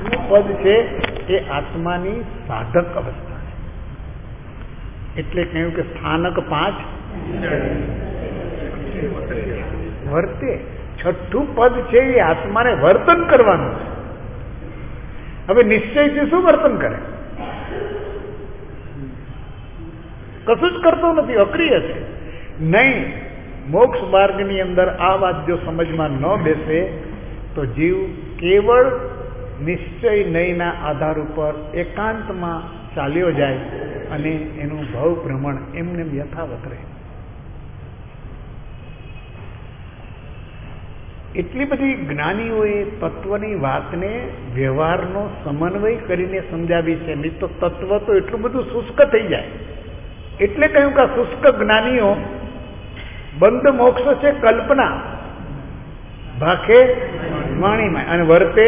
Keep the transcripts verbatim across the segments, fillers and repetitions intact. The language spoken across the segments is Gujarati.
છઠ્ઠું પદ છે એ આત્માની સાધક અવસ્થા છે. એટલે કહ્યું કે સ્થાનક પાંચ વર્તે. છઠ્ઠું પદ છે એ આત્માને વર્તન કરવાનું છે. હવે નિશ્ચયથી શું વર્તન કરે? કશું જ કરતો નથી, અક્રિય છે. નહીં, મોક્ષ માર્ગની અંદર આ વાત જો સમજમાં ન બેસે તો જીવ કેવળ નિશ્ચય નહીંના આધાર ઉપર એકાંતમાં ચાલ્યો જાય અને એનું ભાવ ભ્રમણ એમને યથાવત રહે. એટલી બધી જ્ઞાનીઓએ તત્વની વાતને વ્યવહારનો સમન્વય કરીને સમજાવી છે. નહીં તો તત્વ તો એટલું બધું શુષ્ક થઈ જાય. એટલે કહ્યું કે શુષ્ક જ્ઞાનીઓ બંધ મોક્ષ છે કલ્પના, ભાખે વાણીમાં, અને વર્તે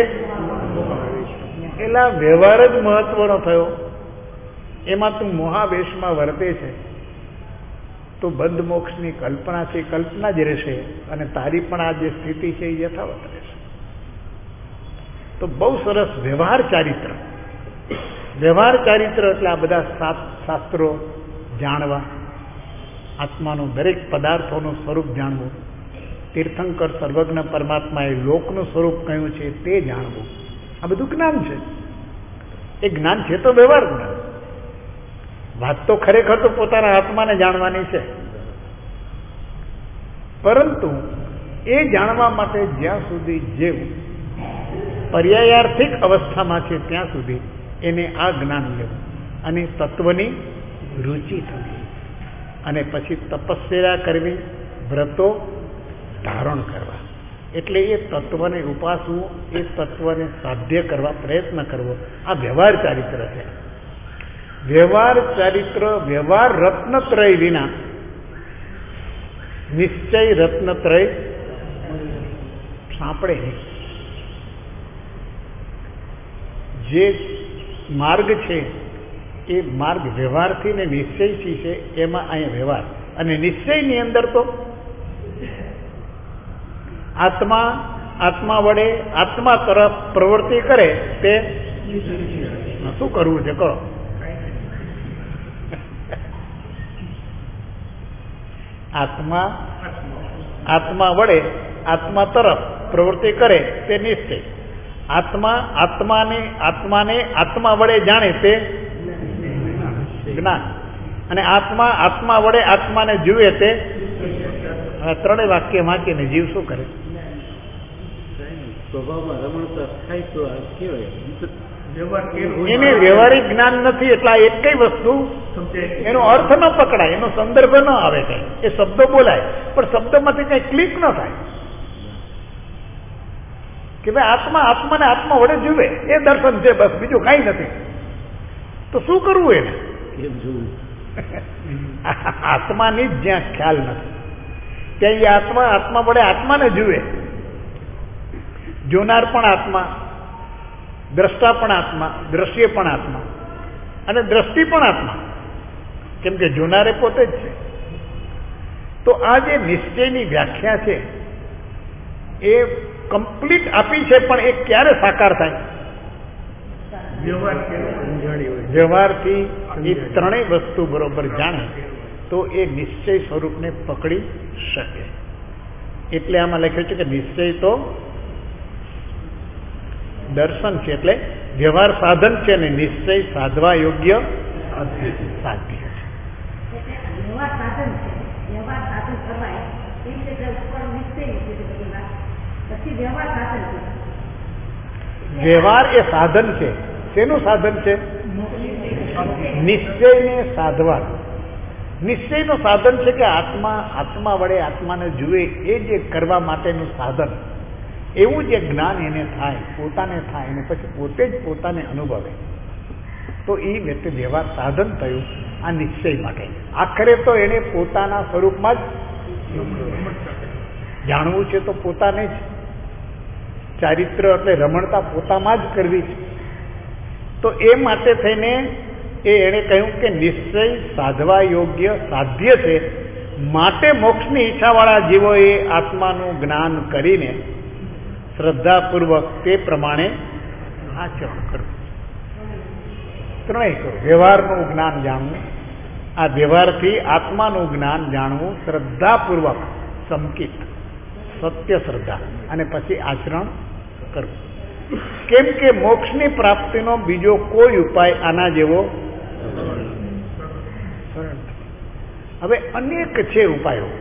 એલા વ્યવહાર જ મહત્વનો થયો. એમાં તું મોહાવેશમાં વર્તે છે તો બંધ મોક્ષની કલ્પના છે, કલ્પના જ રહેશે અને તારી પણ આ જે સ્થિતિ છે એ યથાવત રહેશે. તો બહુ સરસ વ્યવહાર ચારિત્ર. વ્યવહાર ચારિત્ર એટલે આ બધા શાસ્ત્રો જાણવા, આત્માનું દરેક પદાર્થોનું સ્વરૂપ જાણવું, તીર્થંકર સર્વજ્ઞ પરમાત્માએ લોકનું સ્વરૂપ કહ્યું છે તે જાણવું, આ બધું જ્ઞાન છે. એ જ્ઞાન છે તો વ્યવહાર જ્ઞાન. વાત તો ખરેખર તો પોતાના આત્માને જાણવાની છે, પરંતુ એ જાણવા માટે જ્યાં સુધી જીવ પર્યાયાર્થિક અવસ્થામાં છે ત્યાં સુધી એને આ જ્ઞાન લેવું અને તત્વની રુચિ થવી, અને પછી તપસ્યા કરવી, વ્રતો ધારણ કરવા. એટલે એ તત્વને ઉપાસવું, એ તત્વને સાધ્ય કરવા પ્રયત્ન કરવો, આ વ્યવહાર ચારિત્ર છે. વ્યવહાર ચારિત્ર, વ્યવહાર રત્નત્રય વિના નિશ્ચય રત્નત્રય સાંપડે નહીં. જે માર્ગ છે એ માર્ગ વ્યવહારથી ને નિશ્ચયથી છે. એમાં અહીંયા વ્યવહાર અને નિશ્ચયની અંદર તો આત્મા આત્મા વડે આત્મા તરફ પ્રવૃત્તિ કરે તે શું કરવું છે કરો. આત્મા આત્મા વડે આત્મા તરફ પ્રવૃત્તિ કરે તે નિશ્ચય. આત્મા આત્માને આત્માને આત્મા વડે જાણે તે જ્ઞાન. અને આત્મા આત્મા વડે આત્માને જુએ તે ત્રણેય વાક્ય વાંચીને જીવ શું કરે? એને વ્યવહારિક જ્ઞાન નથી એટલે એક કઈ વસ્તુ એનો અર્થ ન પકડાય, એનો સંદર્ભ ન આવે, કઈ એ શબ્દો બોલાય પણ શબ્દમાંથી કઈ ક્લિક ન થાય કે ભાઈ આત્મા આત્માને આત્મા વડે જુએ એ દર્શન છે, બસ બીજું કઈ નથી. તો શું કરવું એને? આત્માની જ જ્યાં ખ્યાલ નથી ત્યાં એ આત્મા આત્મા વડે આત્માને જુએ. જોનાર પણ આત્મા, દ્રષ્ટા પણ આત્મા, દ્રશ્ય પણ આત્મા અને દ્રષ્ટિ પણ આત્મા, કેમ કે જોનારે પોતે જ છે. તો આ જે નિશ્ચયની વ્યાખ્યા છે એ કમ્પ્લીટ આપી છે, પણ એ ક્યારે સાકાર થાય? વ્યવહારથી એ ત્રણેય વસ્તુ બરોબર જાણે તો એ નિશ્ચય સ્વરૂપને પકડી શકે. એટલે આમાં લખ્યું છે કે નિશ્ચય તો દર્શન છે, એટલે વ્યવહાર સાધન છે અને નિશ્ચય સાધવા યોગ્ય સાધ્ય છે. વ્યવહાર એ સાધન છે. શેનું સાધન છે? નિશ્ચયને સાધવા. નિશ્ચયનું સાધન છે કે આત્મા આત્મા વડે આત્માને જુએ એ જે કરવા માટેનું સાધન. એવું જે જ્ઞાન એને થાય, પોતાને થાય અને પછી પોતે જ પોતાને અનુભવે, તો એ વ્યક્તિ વ્યવહાર સાધન થયું આ નિશ્ચય માટે. આખરે તો એને પોતાના સ્વરૂપમાં જ જાણવું છે, તો પોતાને જ ચારિત્ર એટલે રમણતા પોતામાં જ કરવી છે. તો એ માટે થઈને એ એણે કહ્યું કે નિશ્ચય સાધવા યોગ્ય સાધ્ય છે. માટે મોક્ષની ઈચ્છાવાળા જીવોએ આત્માનું જ્ઞાન કરીને શ્રદ્ધાપૂર્વક તે પ્રમાણે આચરણ કરવું, ત્રણેય કરવું. વ્યવહારનું જ્ઞાન જાણવું, આ વ્યવહારથી આત્માનું જ્ઞાન જાણવું, શ્રદ્ધાપૂર્વક સમકિત સત્ય શ્રદ્ધા, અને પછી આચરણ કરવું. કેમ કે મોક્ષની પ્રાપ્તિનો બીજો કોઈ ઉપાય આના જેવો સરળ. હવે અનેક છે ઉપાયો,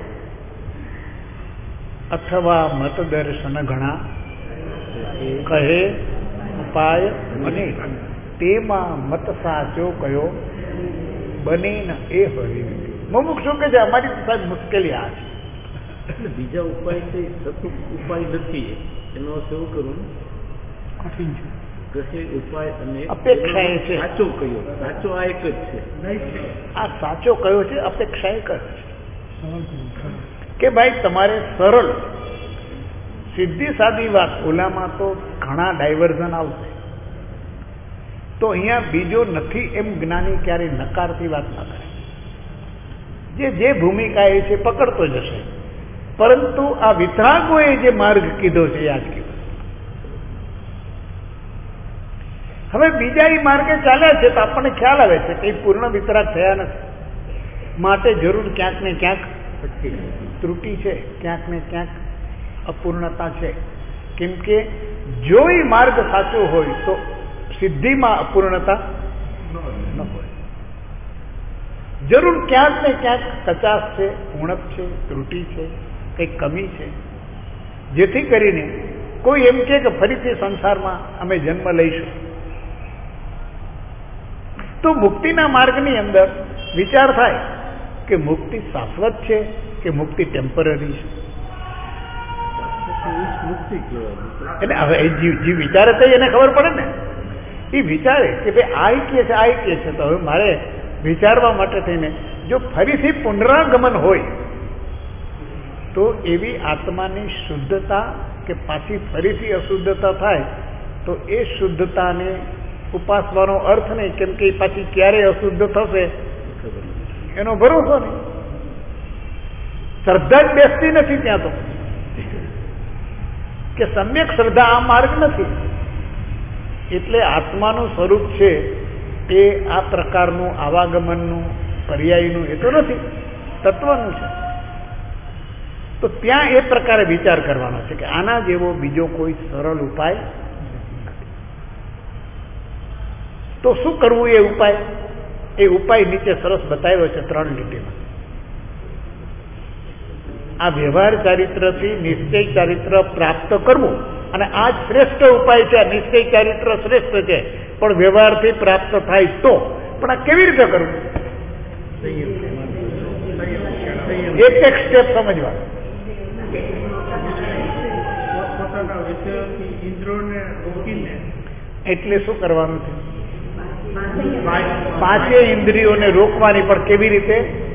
અથવા મતદર્શન ઘણા કહે ઉપાય અનેક, તેમાં મત સાચો કયો બને ન એ હરી. મુમુક્ષ શું કે છે, અમારી સાહેબ મુશ્કેલી આ છે. એટલે બીજા ઉપાય છે સતુક ઉપાય નથી, એનો અર્થ એવું કરું કઠિન છે. કહે ઉપાય અને અપેક્ષા એ છે સાચો કયો, સાચો આ એક જ છે. આ સાચો કયો છે, અપેક્ષા એક જ છે કે ભાઈ તમારે સરળ સીધી સાદી વાત. ઓલામાં તો ઘણા ડાયવર્ઝન આવશે, તો અહીંયા બીજો નથી એમ જ્ઞાની ક્યારેય નકારતી વાત ના કરે. જે જે ભૂમિકા એ છે પકડતો જશે, પરંતુ આ વિતરાગોએ જે માર્ગ કીધો છે યાદ કીધો. હવે બીજા એ માર્ગે ચાલ્યા છે તો આપણને ખ્યાલ આવે છે કે પૂર્ણ વિતરાગ થયા નથી, માટે જરૂર ક્યાંક ને ક્યાંક ત્રુટિ છે, ક્યાંક ને ક્યાંક અપૂર્ણતા છે. કેમ કે જો એ માર્ગ સાચો હોય તો સિદ્ધિમાં અપૂર્ણતા ન હોય. જરૂર ક્યાંક ને ક્યાંક કચાશ છે, ઉણપ છે, ત્રુટિ છે, કંઈક કમી છે, જેથી કરીને કોઈ એમ કે ફરીથી સંસારમાં અમે જન્મ લઈશું. તો મુક્તિના માર્ગની અંદર વિચાર થાય કે મુક્તિ શાશ્વત છે કે મુક્તિ ટેમ્પરરી છે. એટલે હવે એ જીવ જીવ વિચારે તો એને ખબર પડે ને. એ વિચારે કે ભાઈ આ કે છે આ કે છે, તો હવે મારે વિચારવા માટે થઈને જો ફરીથી પુનરાગમન હોય તો એવી આત્માની શુદ્ધતા કે પાછી ફરીથી અશુદ્ધતા થાય તો એ શુદ્ધતાને ઉપાસવાનો અર્થ નહીં, કેમ કે પાછી ક્યારે અશુદ્ધ થશે એનો ભરોસો નહીં. શ્રદ્ધા જ બેસતી નથી ત્યાં તો, કે સમ્યક શ્રદ્ધા આ માર્ગ નથી. એટલે આત્માનું સ્વરૂપ છે એ આ પ્રકારનું આવાગમનનું પર્યાયનું એ તો નથી, તત્વનું છે. તો ત્યાં એ પ્રકારે વિચાર કરવાનો છે કે આના જેવો બીજો કોઈ સરળ ઉપાય. તો શું કરવું એ ઉપાય? એ ઉપાય નીચે સરસ બતાવ્યો છે ત્રણ લીટીમાં. આ વ્યવહાર ચારિત્રથી નિશ્ચય ચારિત્ર પ્રાપ્ત કરવું, અને આ જ શ્રેષ્ઠ ઉપાય છે. નિશ્ચય ચારિત્ર શ્રેષ્ઠ છે, પણ વ્યવહારથી પ્રાપ્ત થાય તો. પણ આ કેવી રીતે કરવું? એક એક સ્ટેપ સમજવા. એટલે શું કરવાનું છે? પાંચે ઇન્દ્રિયોને રોકવાની, પણ કેવી રીતે?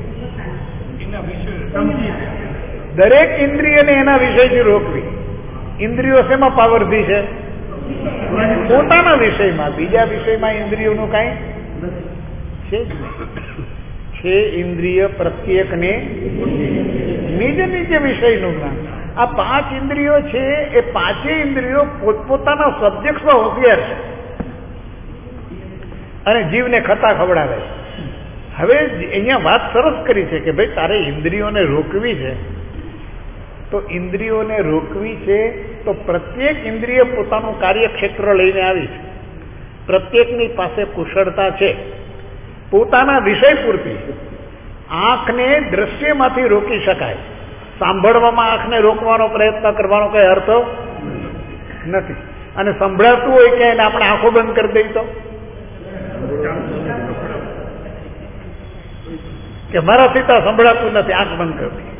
દરેક ઇન્દ્રિયને એના વિષયથી રોકવી. ઇન્દ્રિયો શેમાં પાવરથી છે? પોતાના વિષયમાં. બીજા વિષયમાં ઇન્દ્રિયોનું કાંઈ છે જ નહીં. છે ઇન્દ્રિય પ્રત્યેકને નિજ નિજ વિષયનું જ્ઞાન. આ પાંચ ઇન્દ્રિયો છે એ પાંચે ઇન્દ્રિયો પોતપોતાના સબ્જેક્ટમાં હોશિયાર છે અને જીવને ખતા ખવડાવે. હવે અહીંયા વાત સરસ કરી છે કે ભાઈ તારે ઇન્દ્રિયોને રોકવી છે, તો ઇન્દ્રિયોને રોકવી છે તો પ્રત્યેક ઇન્દ્રિય પોતાનું કાર્યક્ષેત્ર લઈને આવી છે. પ્રત્યેકની પાસે કુશળતા છે પોતાના વિષય પૂરતી. આંખને દ્રશ્યમાંથી રોકી શકાય, સાંભળવામાં આંખને રોકવાનો પ્રયત્ન કરવાનો કઈ અર્થ નથી. અને સંભળાતું હોય કે એને આપણે આંખો બંધ કરી દઈ તો કે મારા સીતા સંભળાતું નથી, આંખ બંધ કરી દઈ.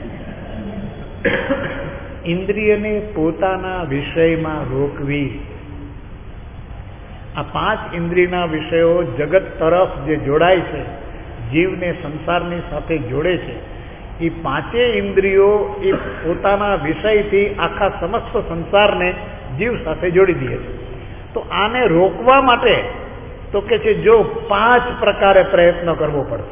ઇન્દ્રિયને પોતાના વિષયમાં રોકવી. આ પાંચ ઇન્દ્રિયના વિષયો જગત તરફ જે જોડાય છે, જીવને સંસારની સાથે જોડે છે, એ પાંચે ઇન્દ્રિયો એ પોતાના વિષયથી આખા સમસ્ત સંસારને જીવ સાથે જોડી દે છે. તો આને રોકવા માટે તો કે છે જો પાંચ પ્રકારે પ્રયત્ન કરવો પડશે.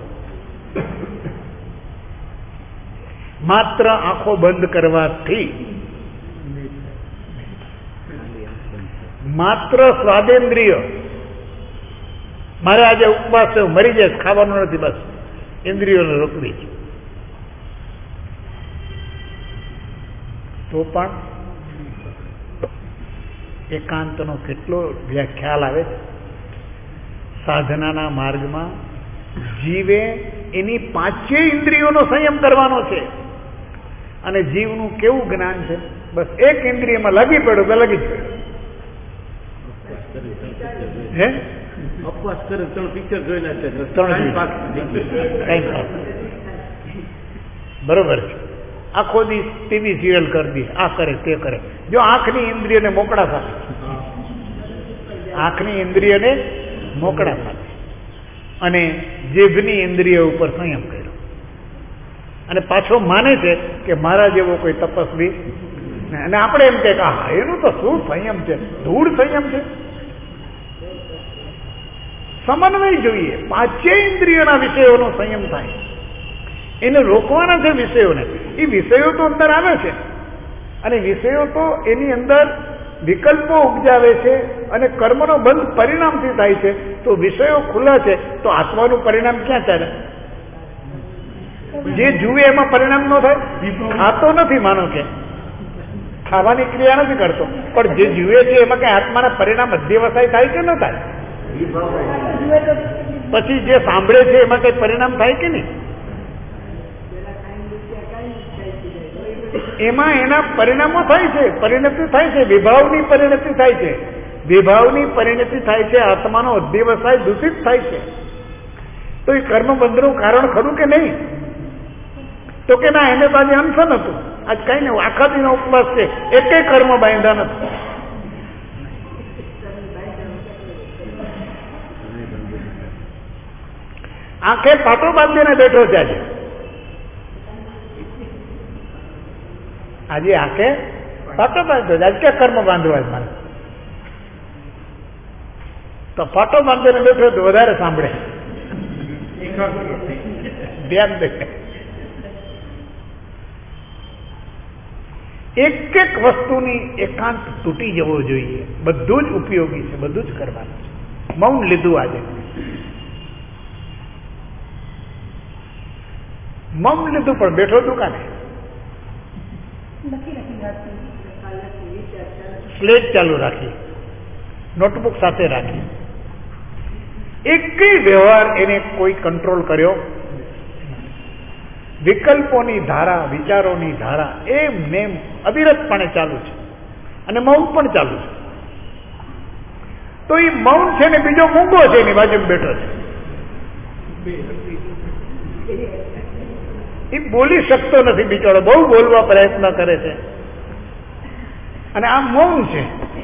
માત્ર આંખો બંધ કરવાથી માત્ર સ્વાદેન્દ્રિય, મારે આજે ઉપવાસ છે, મરી જાય, ખાવાનું નથી, બસ ઇન્દ્રિયોને રોકવી. તો પણ એકાંતનો કેટલો ખ્યાલ આવે. સાધનાના માર્ગમાં જીવે એની પાંચે ઇન્દ્રિયોનો સંયમ કરવાનો છે. અને જીવનું કેવું જ્ઞાન છે, બસ એક ઇન્દ્રિયમાં લાગી પડ્યો તો લાગી જ પડ્યો. હે અપવાસ કરે ત્રણ પિક્ચર જોઈ નાખે, ત્રણ બરોબર છે. આખો દી ટીવી સિરિયલ કરી દે, આ કરે તે કરે. જો આંખની ઇન્દ્રિયને મોકળા સાથે, આંખની ઇન્દ્રિયને મોકળા સાથે અને જીભની ઇન્દ્રિય ઉપર સંયમ કર્યો, અને પાછો માને છે કે મારા જેવો કોઈ તપસ્વી, અને આપણે એમ કે હા એનું તો શું સંયમ છે, ધૂળ સંયમ છે. સમન્વય જોઈએ. પાંચે ઇન્દ્રિયોના વિષયોનો સંયમ થાય, એને રોકવાના છે વિષયોને. એ વિષયો તો અંદર આવે છે, અને વિષયો તો એની અંદર વિકલ્પો ઉપજાવે છે, અને કર્મનો બંધ પરિણામથી થાય છે. તો વિષયો ખુલ્લા છે, તો આત્માનું પરિણામ ક્યાં ચાલે? જે જુએ એમાં પરિણામ ન થાય. ખાતો નથી, માનો કે ખાવાની ક્રિયા નથી કરતો, પણ જે જુએ છે એમાં કઈ આત્માના પરિણામ અધ્યવસાય થાય કે ન થાય? પછી જે સાંભળે છે એમાં કઈ પરિણામ થાય કે નહીં? એમાં એના પરિણામો થાય છે, પરિણતિ થાય છે, વિભાવની પરિણતિ થાય છે. વિભાવની પરિણતિ થાય છે, આત્માનો અધ્યવસાય દૂષિત થાય છે. તો એ કર્મબંધનું કારણ ખરું કે નહીં? તો કે ના, એને તો આજે અનશન હતું, આજ કઈ નહીં, આખા દિનો ઉપવાસ છે, એકે કર્મ બાંધ્યા નથી. આંખે પાટો બાંધીને બેઠો છે આજે. આજે આંખે પાટો બાંધ્યો, આજ કે કર્મ બાંધવા જ મારે. તો પાટો બાંધીને બેઠો તો વધારે સાંભળે, ધ્યાન દે. એક એક વસ્તુની એકાંત તૂટી જવો જોઈએ. બધું જ ઉપયોગી છે, બધું જ કરવાનું છે. મૌન લીધું આજે, મૌન લીધું, પણ બેઠો દુકાને સ્લેટ ચાલુ રાખી, નોટબુક સાથે રાખી. એકેય વ્યવહાર એને કોઈ કંટ્રોલ કર્યો. વિકલ્પોની ધારા, વિચારોની ધારા એમ નેમ અવિરતપણે ચાલુ છે, અને મૌન પણ ચાલુ છે. તો એ મૌન છે ને બીજો મૂંગો છે એની બાજુમાં બેઠો છે. એ બોલી શકતો નથી બિચારો, બહુ બોલવા પ્રયત્ન કરે છે, અને આ મૌન છે.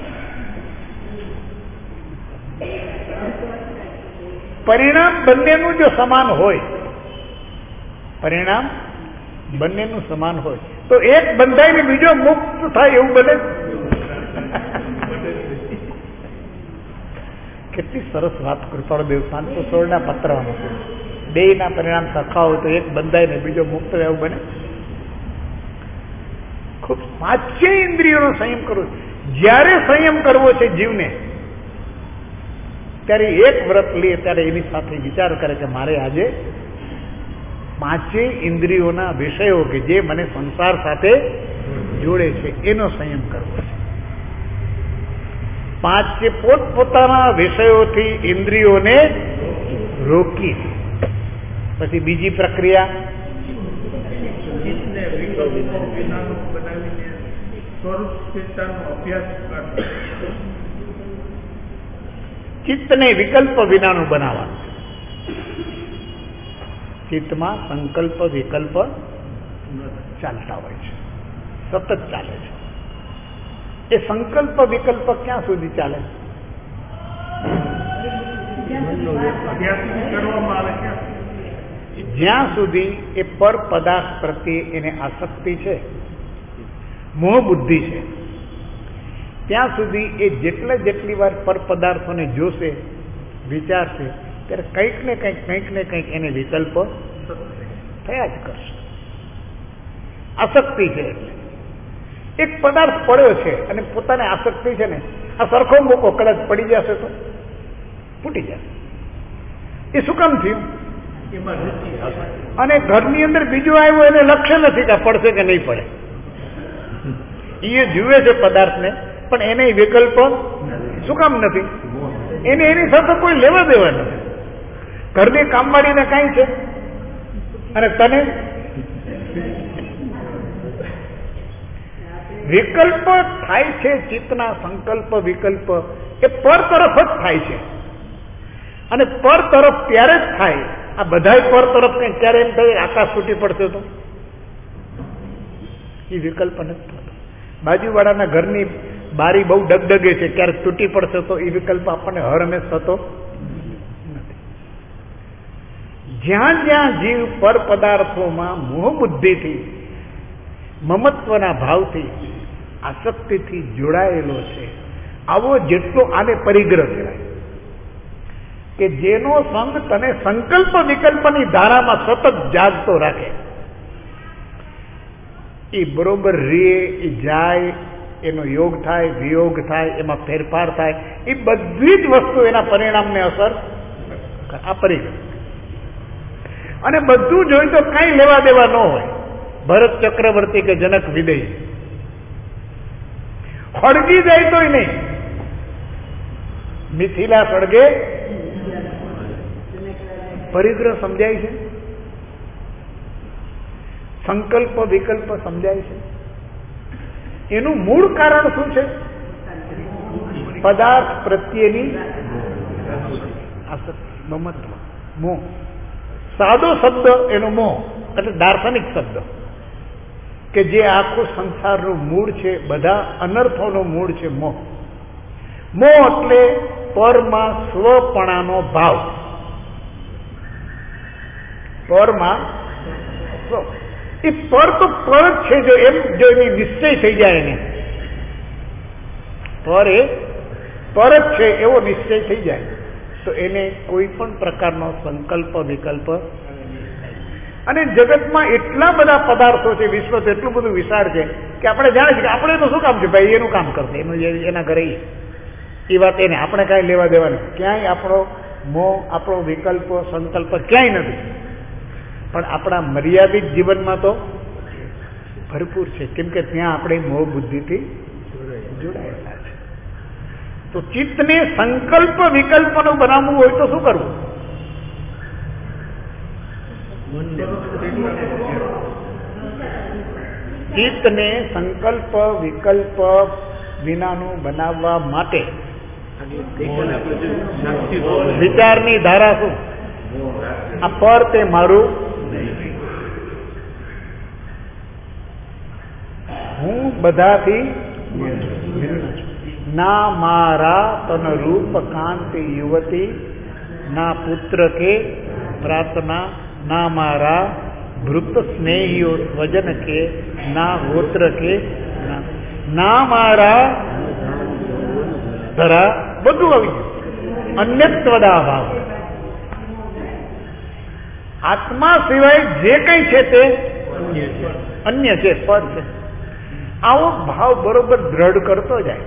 પરિણામ બંનેનું જો સમાન હોય, પરિણામ બંનેનું સમાન હોય, તો એક બંધાય ને બીજો મુક્ત થાય એવું બને. કેટલી સરસ વાત કૃપાળદેવ પાંચસો સોળના પત્રમાં, બે ના પરિણામ સરખા હોય તો એક બંધાય ને બીજો મુક્ત એવું બને. ખૂબ પાંચે ઇન્દ્રિયોનો સંયમ કરવો. જ્યારે સંયમ કરવો છે જીવને, ત્યારે એક વ્રત લે ત્યારે એની સાથે વિચાર કરે કે મારે આજે પાંચે ઇન્દ્રિયોના વિષયો કે જે મને સંસાર સાથે જોડે છે એનો સંયમ કરવો છે. પાંચે પોતપોતાના વિષયોથી ઇન્દ્રિયોને રોકી. પછી બીજી પ્રક્રિયા, ચિત્તને વિકલ્પ વિનાનું બનાવવાનું. ચિત્તમાં સંકલ્પ વિકલ્પ ચાલતા હોય છે, સતત ચાલે છે. એ સંકલ્પ વિકલ્પ ક્યાં સુધી ચાલે? જ્યાં સુધી એ પર પદાર્થ પ્રત્યે એને આસક્તિ છે, મોહ બુદ્ધિ છે, ત્યાં સુધી એ જેટલા જેટલી વાર પર પદાર્થોને જોશે, વિચારશે, ત્યારે કંઈક ને કંઈક કંઈક ને કંઈક એને વિકલ્પ થયા જ કરશે. આસક્તિ છે એટલે. એક પદાર્થ પડ્યો છે અને પોતાને આસક્તિ છે ને, આ સરખો મૂકો, કદાચ પડી જશે તો ફૂટી જશે. એ શું કામ થયું? અને ઘરની અંદર બીજું આવ્યું, એને લક્ષ્ય નથી કે પડશે કે નહીં પડે. એ જુએ છે પદાર્થને, પણ એને વિકલ્પ શું કામ નથી? એને એની સાથે કોઈ લેવા દેવા નથી. ઘરની કામવાળીને કાંઈ છે અને તને વિકલ્પ થાય છે. ચિત્તના સંકલ્પ વિકલ્પ એ પર તરફ જ થાય છે. અને પર તરફ ત્યારે જ થાય. આ બધા પર તરફ કઈ ક્યારે એમ થાય આકાશ તૂટી પડશે તો એ વિકલ્પ નથી થતો. બાજુવાળાના ઘરની બારી બહુ ડગડગે છે, ક્યારેક તૂટી પડશે તો એ વિકલ્પ આપણને હર હંમેશ થતો નથી. જ્યાં જ્યાં જીવ પર પદાર્થોમાં મોહ બુદ્ધિથી, મમત્વના ભાવથી, આસક્તિથી જોડાયેલો છે, આવો જેટલો આને પરિગ્રહ કહેવાય કે જેનો સંગ તને સંકલ્પ વિકલ્પની ધારામાં સતત જાગતો રાખે. એ બરોબર રે, એ જાય, એનો યોગ થાય, વિયોગ થાય, એમાં ફેરફાર થાય, એ બધી જ વસ્તુ એના પરિણામને અસર આ પરિગ્રહ. અને બધું જોઈ તો કઈ લેવા દેવા ન હોય. ભરત ચક્રવર્તી કે જનક વિદેય સળગી જાય તોય નહીં. મિથિલા સળગે પરિગ્રહ સમજાય છે, સંકલ્પ વિકલ્પ સમજાય છે. એનું મૂળ કારણ શું છે? પદાર્થ પ્રત્યેની આસક્તિ, મમત્વ, મોહ. સાદો શબ્દ એનો મોહ એટલે દાર્શનિક શબ્દ કે જે આખું સંસારનું મૂળ છે, બધા અનર્થોનું મૂળ છે મોહ. મોહ એટલે પરમાં સ્વપણાનો ભાવ. પરમાં એ પર તો પર જ છે. જો એમ જો એની નિશ્ચય થઈ જાય એને પર એ પર જ છે એવો નિશ્ચય થઈ જાય તો એને કોઈ પણ પ્રકારનો સંકલ્પ વિકલ્પ. અને જગતમાં એટલા બધા પદાર્થો છે, વિશ્વ તો એટલું બધું વિશાળ છે કે આપણે જાણીએ છીએ કે આપણે તો શું કામ છે ભાઈ, એનું કામ કરશે, એનું એના ઘરે એ વાત એને આપણે કાંઈ લેવા દેવાનું. ક્યાંય આપણો મોહ, આપણો વિકલ્પ સંકલ્પ ક્યાંય નથી. પણ આપણા મર્યાદિત જીવનમાં તો ભરપૂર છે, કેમ કે ત્યાં આપણે મોહ બુદ્ધિથી જોડાયેલા છે. તો ચિત્તને સંકલ્પ વિકલ્પનું બનાવવું હોય તો શું કરવું? ચિત્તને સંકલ્પ વિકલ્પ વિનાનું બનાવવા માટે વિચારની ધારા શું? આ પર તે મારું, હું બધાથી ના મારા તન રૂપ કાંતિ યુવતી, ના પુત્ર કે પ્રાર્થના, ના મારા ભૃત સ્નેહીઓ સ્વજન કે, ના ગોત્ર કે, ના મારા ધરા, બધું આવી ગયું. અન્યત્વદા ભાવ. આત્મા સિવાય જે કઈ છે તે અન્ય છે, પર છે. આવો ભાવ બરોબર દ્રઢ કરતો જાય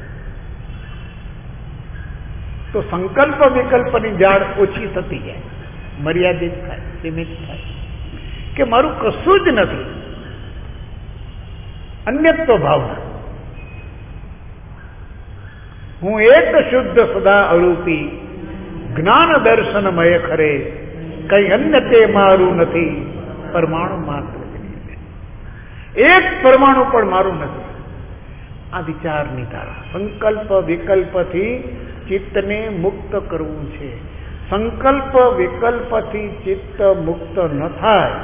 તો સંકલ્પ વિકલ્પની જાળ ઓછી થતી જાય, મર્યાદિત થાય, સીમિત થાય કે મારું કશું જ નથી. અન્યત્વ ભાવના. હું એક શુદ્ધ સદા અરૂપી જ્ઞાન દર્શનમય ખરે, કઈ અન્ય તે મારું નથી, પરમાણુ માત્ર. એક પરમાણુ પણ મારું નથી. આ વિચારની ધારા. સંકલ્પ વિકલ્પથી ચિત્તને મુક્ત કરવું છે. સંકલ્પ વિકલ્પથી ચિત્ત મુક્ત ન થાય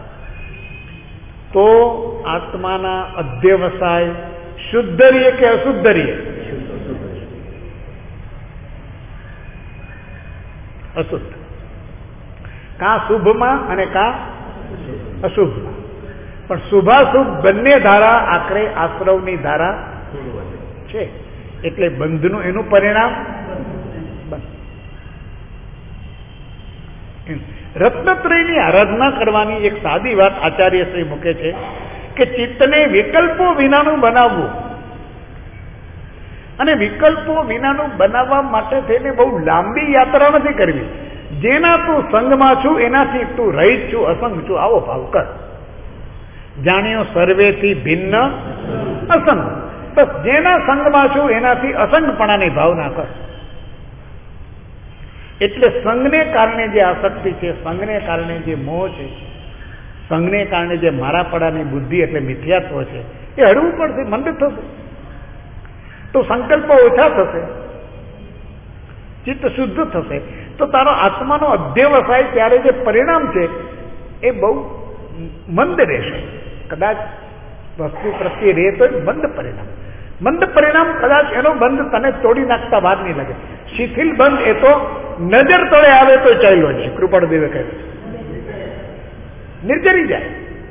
તો આત્માના અધ્યવસાય શુદ્ધ રીએ કે અશુદ્ધ રીએ? અશુદ્ધ. કા શુભમાં અને કા અશુભમાં. પણ શુભાશુભ બંને ધારા આખરે આશ્રવની ધારા છે, એટલે બંધનું એનું પરિણામ. રત્નત્રયની આરાધના કરવાની એક સાદી વાત આચાર્ય શ્રી મૂકે છે કે ચિત્તને વિકલ્પો વિનાનું બનાવવું. અને વિકલ્પો વિનાનું બનાવવા માટે થઈને બહુ લાંબી યાત્રા નથી કરવી. જેના તું સંગમાં છું એનાથી તું રહિત છું, અસંગ છું, આવો ભાવ કર. જાણ્યો સર્વેથી ભિન્ન અસંગ. બસ જેના સંગમાં છું એનાથી અસંગપણાની ભાવના કર. એટલે સંઘને કારણે જે આસક્તિ છે, સંઘને કારણે જે મોહ છે, સંઘને કારણે જે મારાપડાની બુદ્ધિ એટલે મિથ્યાત્વ છે, એ હળવું પડશે, મંદ થશે. તો સંકલ્પ ઓછા થશે, ચિત્ત શુદ્ધ થશે. તો તારો આત્માનો અધ્યવસાય ત્યારે જે પરિણામ છે એ બહુ મંદ રહેશે. કદાચ વસ્તુ પ્રત્યે રહે તો મંદ પરિણામ. મંદ પરિણામ કદાચ એનો બંધ તને તોડી નાખતા વાર નહીં લાગે. શિથિલ બંધ એ તો નજર તળે આવે તો ચાલ્યો છે. કૃપાળદેવે કહ્યું નિર્જરી જાય.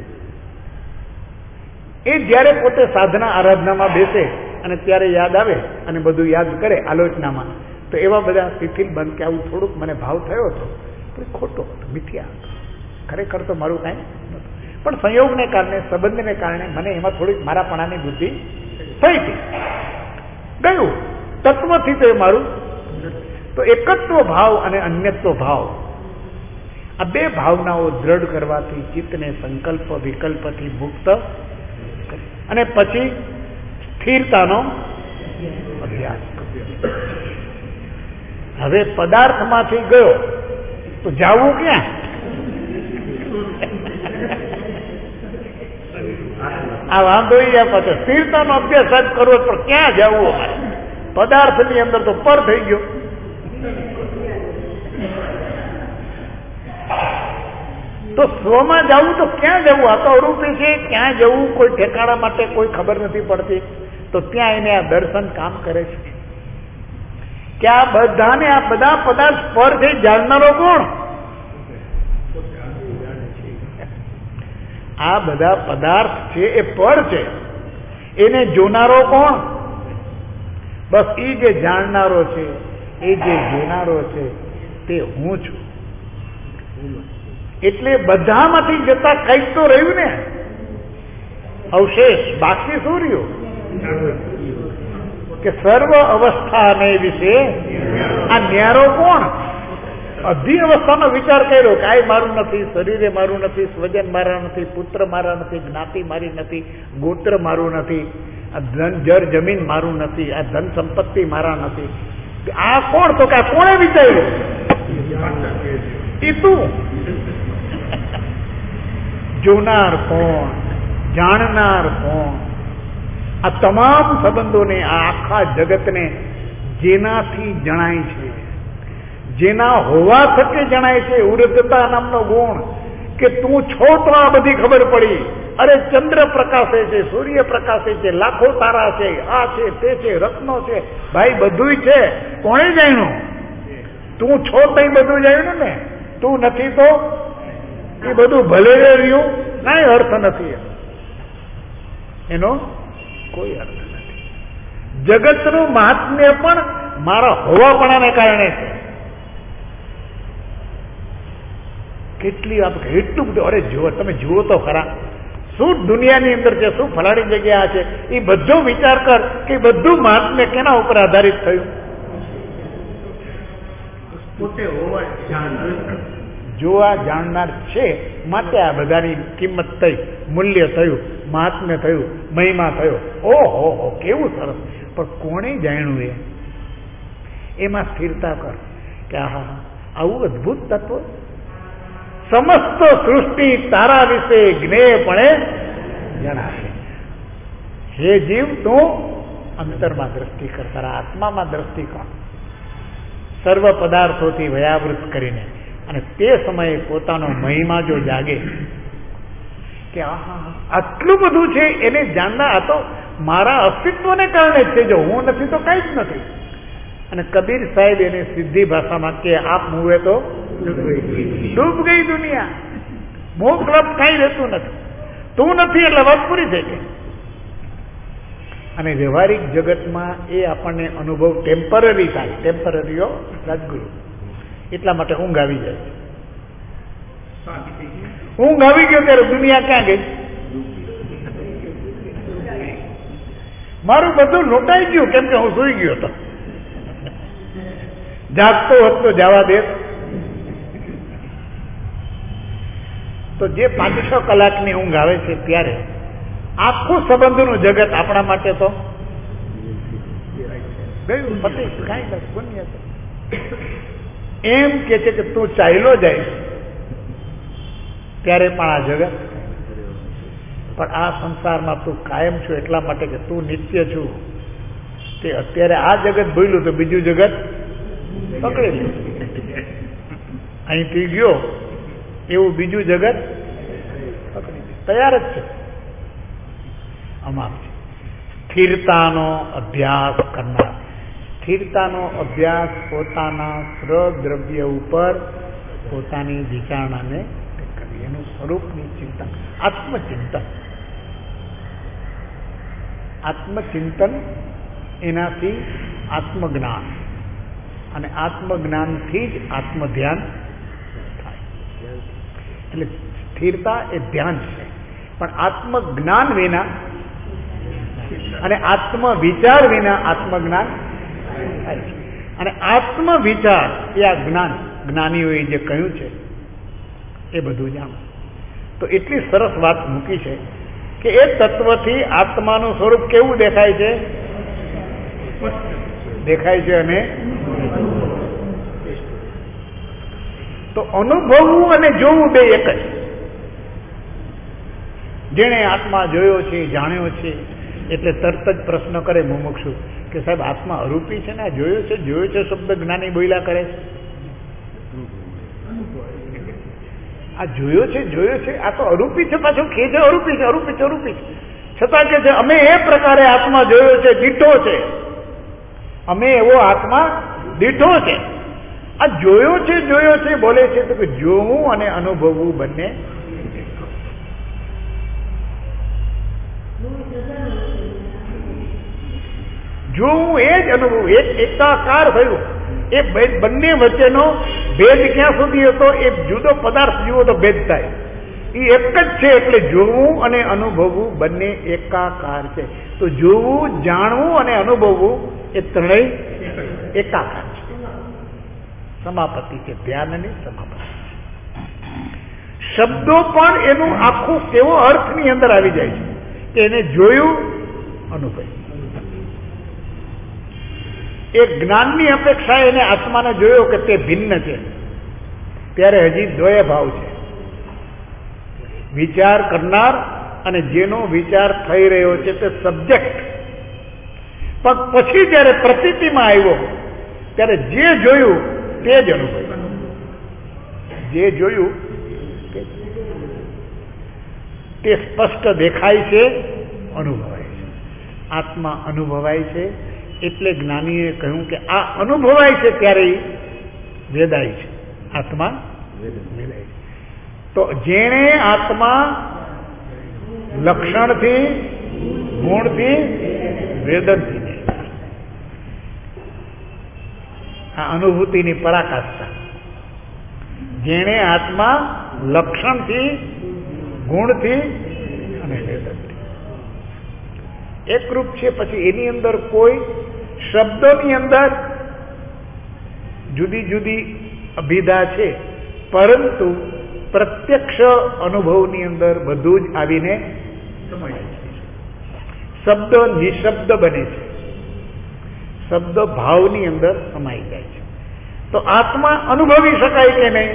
એ જ્યારે પોતે સાધના આરાધનામાં બેસે અને ત્યારે યાદ આવે અને બધું યાદ કરે આલોચનામાં, તો એવા બધા શિથિલ બંધ કે આવું થોડુંક મને ભાવ થયો હતો, પણ ખોટો હતો, મિથ્યા હતો, ખરેખર તો મારું કાંઈ નહોતું. પણ સંયોગને કારણે, સંબંધને કારણે મને એમાં થોડીક મારાપણાની બુદ્ધિ થઈ હતી. ગયું તત્વથી તો એ મારું. તો એકત્વ ભાવ અને અન્યત્વ ભાવ, આ બે ભાવનાઓ દ્રઢ કરવાથી ચિત્તને સંકલ્પ વિકલ્પથી મુક્ત અને પછી સ્થિરતાનો અભ્યાસ. હવે પદાર્થમાંથી ગયો તો જાવું ક્યાં? આ વાંધો ઈ આ પાછો સ્થિરતાનો અભ્યાસ જ કરવો, પણ ક્યાં જવું અમારે? પદાર્થની અંદર તો પર થઈ ગયો. તો સ્વમાં જવું તો ક્યાં જવું? આ તો અરૂપી છે, ક્યાં જવું કોઈ ઠેકાણા માટે કોઈ ખબર નથી પડતી. તો ત્યાં એને આ દર્શન કામ કરે છે કે આ બધાને, આ બધા પદાર્થ પર છે, જાણનારો કોણ? આ બધા પદાર્થ છે એ પર છે, એને જોનારો કોણ? બસ એ જે જાણનારો છે, એ જે જોનારો છે તે હું છું. એટલે બધામાંથી જતા કંઈક તો રહ્યું ને, અવશેષ બાકી શું રહ્યું? કે સર્વ અવસ્થાને વિશે આ ન્યારો કોણ? અધી અવસ્થાનો વિચાર કર્યો કે આ મારું નથી, શરીરે મારું નથી, સ્વજન મારા નથી, પુત્ર મારા નથી, જ્ઞાતિ મારી નથી, ગોત્ર મારું નથી, આ ધન જર જમીન મારું નથી, આ ધન સંપત્તિ મારા નથી. આ કોણ? તો કે આ કોણે વિચાર્યું? એ તું. જોનાર કોણ? જાણનાર કોણ? આ તમામ સંબંધોને, આ આખા જગતને જેનાથી જણાય છે, જેના હોવા થકી જણાય છે, ઉર્ધતા નામનો ગુણ, કે તું છો તો આ બધી ખબર પડી. અરે ચંદ્ર પ્રકાશે છે, સૂર્ય પ્રકાશે છે, લાખો તારા છે, આ છે, તે છે, રત્નો છે, ભાઈ બધુંય છે. કોણે જાણ્યું? તું છો તઈ બધું જાણ્યું ને. તું નથી તો એ બધું ભલે રહ્યું, કાંઈ અર્થ નથી. એનો કોઈ અર્થ નથી. જગતનું મહાત્મ્ય પણ મારા હોવાપણાને કારણે છે. કેટલી વાત, એટલું બધું. અરે જુઓ, તમે જુઓ તો ખરા, શું દુનિયાની અંદર છે, શું ફલાણી જગ્યા છે, એ બધો વિચાર કર કે બધું મહાત્મ્ય કેના ઉપર આધારિત થયું? પોતે હોવા જાણનાર. જોવા જાણનાર છે માટે આ બધાની કિંમત થઈ, મૂલ્ય થયું, મહાત્મ્ય થયું, મહિમા થયો. ઓહો હો, કેવું સરસ. પણ કોણે જાણ્યું? એ એમાં સ્થિરતા કર કે આહા, આવું અદભુત તત્વ. સમસ્ત સૃષ્ટિ તારા વિશે જ્ઞેયપણે જણાશે. હે જીવ, તું અંતરમાં દ્રષ્ટિ કર, તારા આત્મામાં દ્રષ્ટિ કર, સર્વ પદાર્થોથી વયાવૃત કરીને. અને તે સમયે પોતાનો મહિમા જો જાગે કે આહા, આટલું બધું છે, એને જાણના. આ તો મારા અસ્તિત્વને કારણે જ છે, જો હું નથી તો કંઈ જ નથી. અને કબીર સાહેબ એને સીધી ભાષામાં કે આપ મુવે તો ડૂબ ગઈ દુનિયા, મોહ ક્લબ કાંઈ રહેતું નથી, તું નથી એટલે વાત પૂરી થઈ ગઈ. અને વ્યવહારિક જગતમાં એ આપણને અનુભવ ટેમ્પરરી થાય. ટેમ્પરરીઓ રાજગુરુ, એટલા માટે ઊંઘ આવી જાય. ઊંઘ આવી ગયો ત્યારે દુનિયા ક્યાં ગઈ? મારું બધું લૂંટાઈ ગયું, કેમ કે હું સૂઈ ગયો હતો. જાગતો હોત તો જવા દે. તો જે પાંચ છ કલાકની ઊંઘ આવે છે ત્યારે આખું સંબંધનું જગત આપણા માટે તો ગયું, પતિ કાંઈ નથી, પુણ્ય છે. એમ કે છે કે તું ચાલ્યો જાય ત્યારે પણ આ જગત, પણ આ સંસારમાં તું કાયમ છું એટલા માટે કે તું નિત્ય છું. તે અત્યારે આ જગત ભૂલ્યું તો બીજું જગત પકડી લે. અહીંથી ગયો એવું બીજું જગત પકડી લે, તૈયાર જ છે. આમાં સ્થિરતાનો અભ્યાસ કરનાર, સ્થિરતાનો અભ્યાસ પોતાના સ્વદ્રવ્ય ઉપર પોતાની વિચારણાને કરવી, એનું સ્વરૂપની ચિંતન, આત્મચિંતન. આત્મચિંતન એનાથી આત્મજ્ઞાન, અને આત્મજ્ઞાનથી જ આત્મધ્યાન થાય. એટલે સ્થિરતા એ ધ્યાન છે, પણ આત્મજ્ઞાન વિના અને આત્મ વિચાર વિના આત્મજ્ઞાન થાય છે. અને આત્મ વિચાર એ આ જ્ઞાન, જ્ઞાનીઓએ જે કહ્યું છે એ બધું જાણો. તો એટલી સરસ વાત મૂકી છે કે એ તત્વથી આત્માનું સ્વરૂપ કેવું દેખાય છે? દેખાય છે. અને તો અનુભવવું અને જોવું બે એક જ. જેણે આત્મા જોયો છે, જાણ્યો છે, એટલે તરત જ પ્રશ્ન કરે મુમુક્ષુ કે સાહેબ આત્મા અરૂપી છે ને આ જોયો છે? જોયો છે શબ્દ જ્ઞાની બોલ્યા કરે છે. આ જોયો છે, જોયો છે, આ તો અરૂપી છે. પાછું કે છે અરૂપી છે, અરૂપી છે, અરૂપી છે. છતાં કે છે અમે એ પ્રકારે આત્મા જોયો છે, દીઠો છે. અમે એવો આત્મા દીઠો છે. આ જોયો છે, જોયો છે બોલે છે તો કે જોવું અને અનુભવવું બંને જોવું એ જ અનુભવ, એક એકાકાર થયું. એ બંને વચ્ચેનો ભેદ ક્યાં સુધી હતો? એ જુદો પદાર્થ જુઓ તો ભેદ થાય. એ એક જ છે, એટલે જોવું અને અનુભવવું બંને એકાકાર છે. તો જોવું, જાણવું અને અનુભવવું એ ત્રણેય એકાકાર છે. સમાપતિ છે, ધ્યાનની સમાપતિ. શબ્દો પણ એનું આખું કેવો અર્થની અંદર આવી જાય છે કે એને જોયું, અનુભવ્યું. એ જ્ઞાનની અપેક્ષા એને આત્માને જોયો કે તે ભિન્ન છે, ત્યારે હજી દ્વય ભાવ છે. વિચાર કરનાર અને જેનો વિચાર થઈ રહ્યો છે તે સબ્જેક્ટ. પણ પછી જયારે પ્રતીતિમાં આવ્યો ત્યારે જે જોયું તે જ અનુભવ્યું. જે જોયું તે સ્પષ્ટ દેખાય છે, અનુભવાય છે. આત્મા અનુભવાય છે. એટલે જ્ઞાનીએ કહ્યું કે આ અનુભવાય છે ત્યારે વેદાય છે, આત્મા વેદાય છે. તો જેણે આત્મા લક્ષણથી, ગુણથી, વેદનથી, આ અનુભૂતિની પરાકાષ્ઠા. જેણે આત્મા લક્ષણથી, ગુણથી અને વેદનથી એકરૂપ છે. પછી એની અંદર કોઈ શબ્દોની અંદર જુદી જુદી અભિધા છે, પરંતુ પ્રત્યક્ષ અનુભવની અંદર બધું જ આવીને શબ્દ નિશબ્દ બને છે, શબ્દ ભાવની અંદર સમાઈ જાય છે. તો આત્મા અનુભવી શકાય કે નહીં?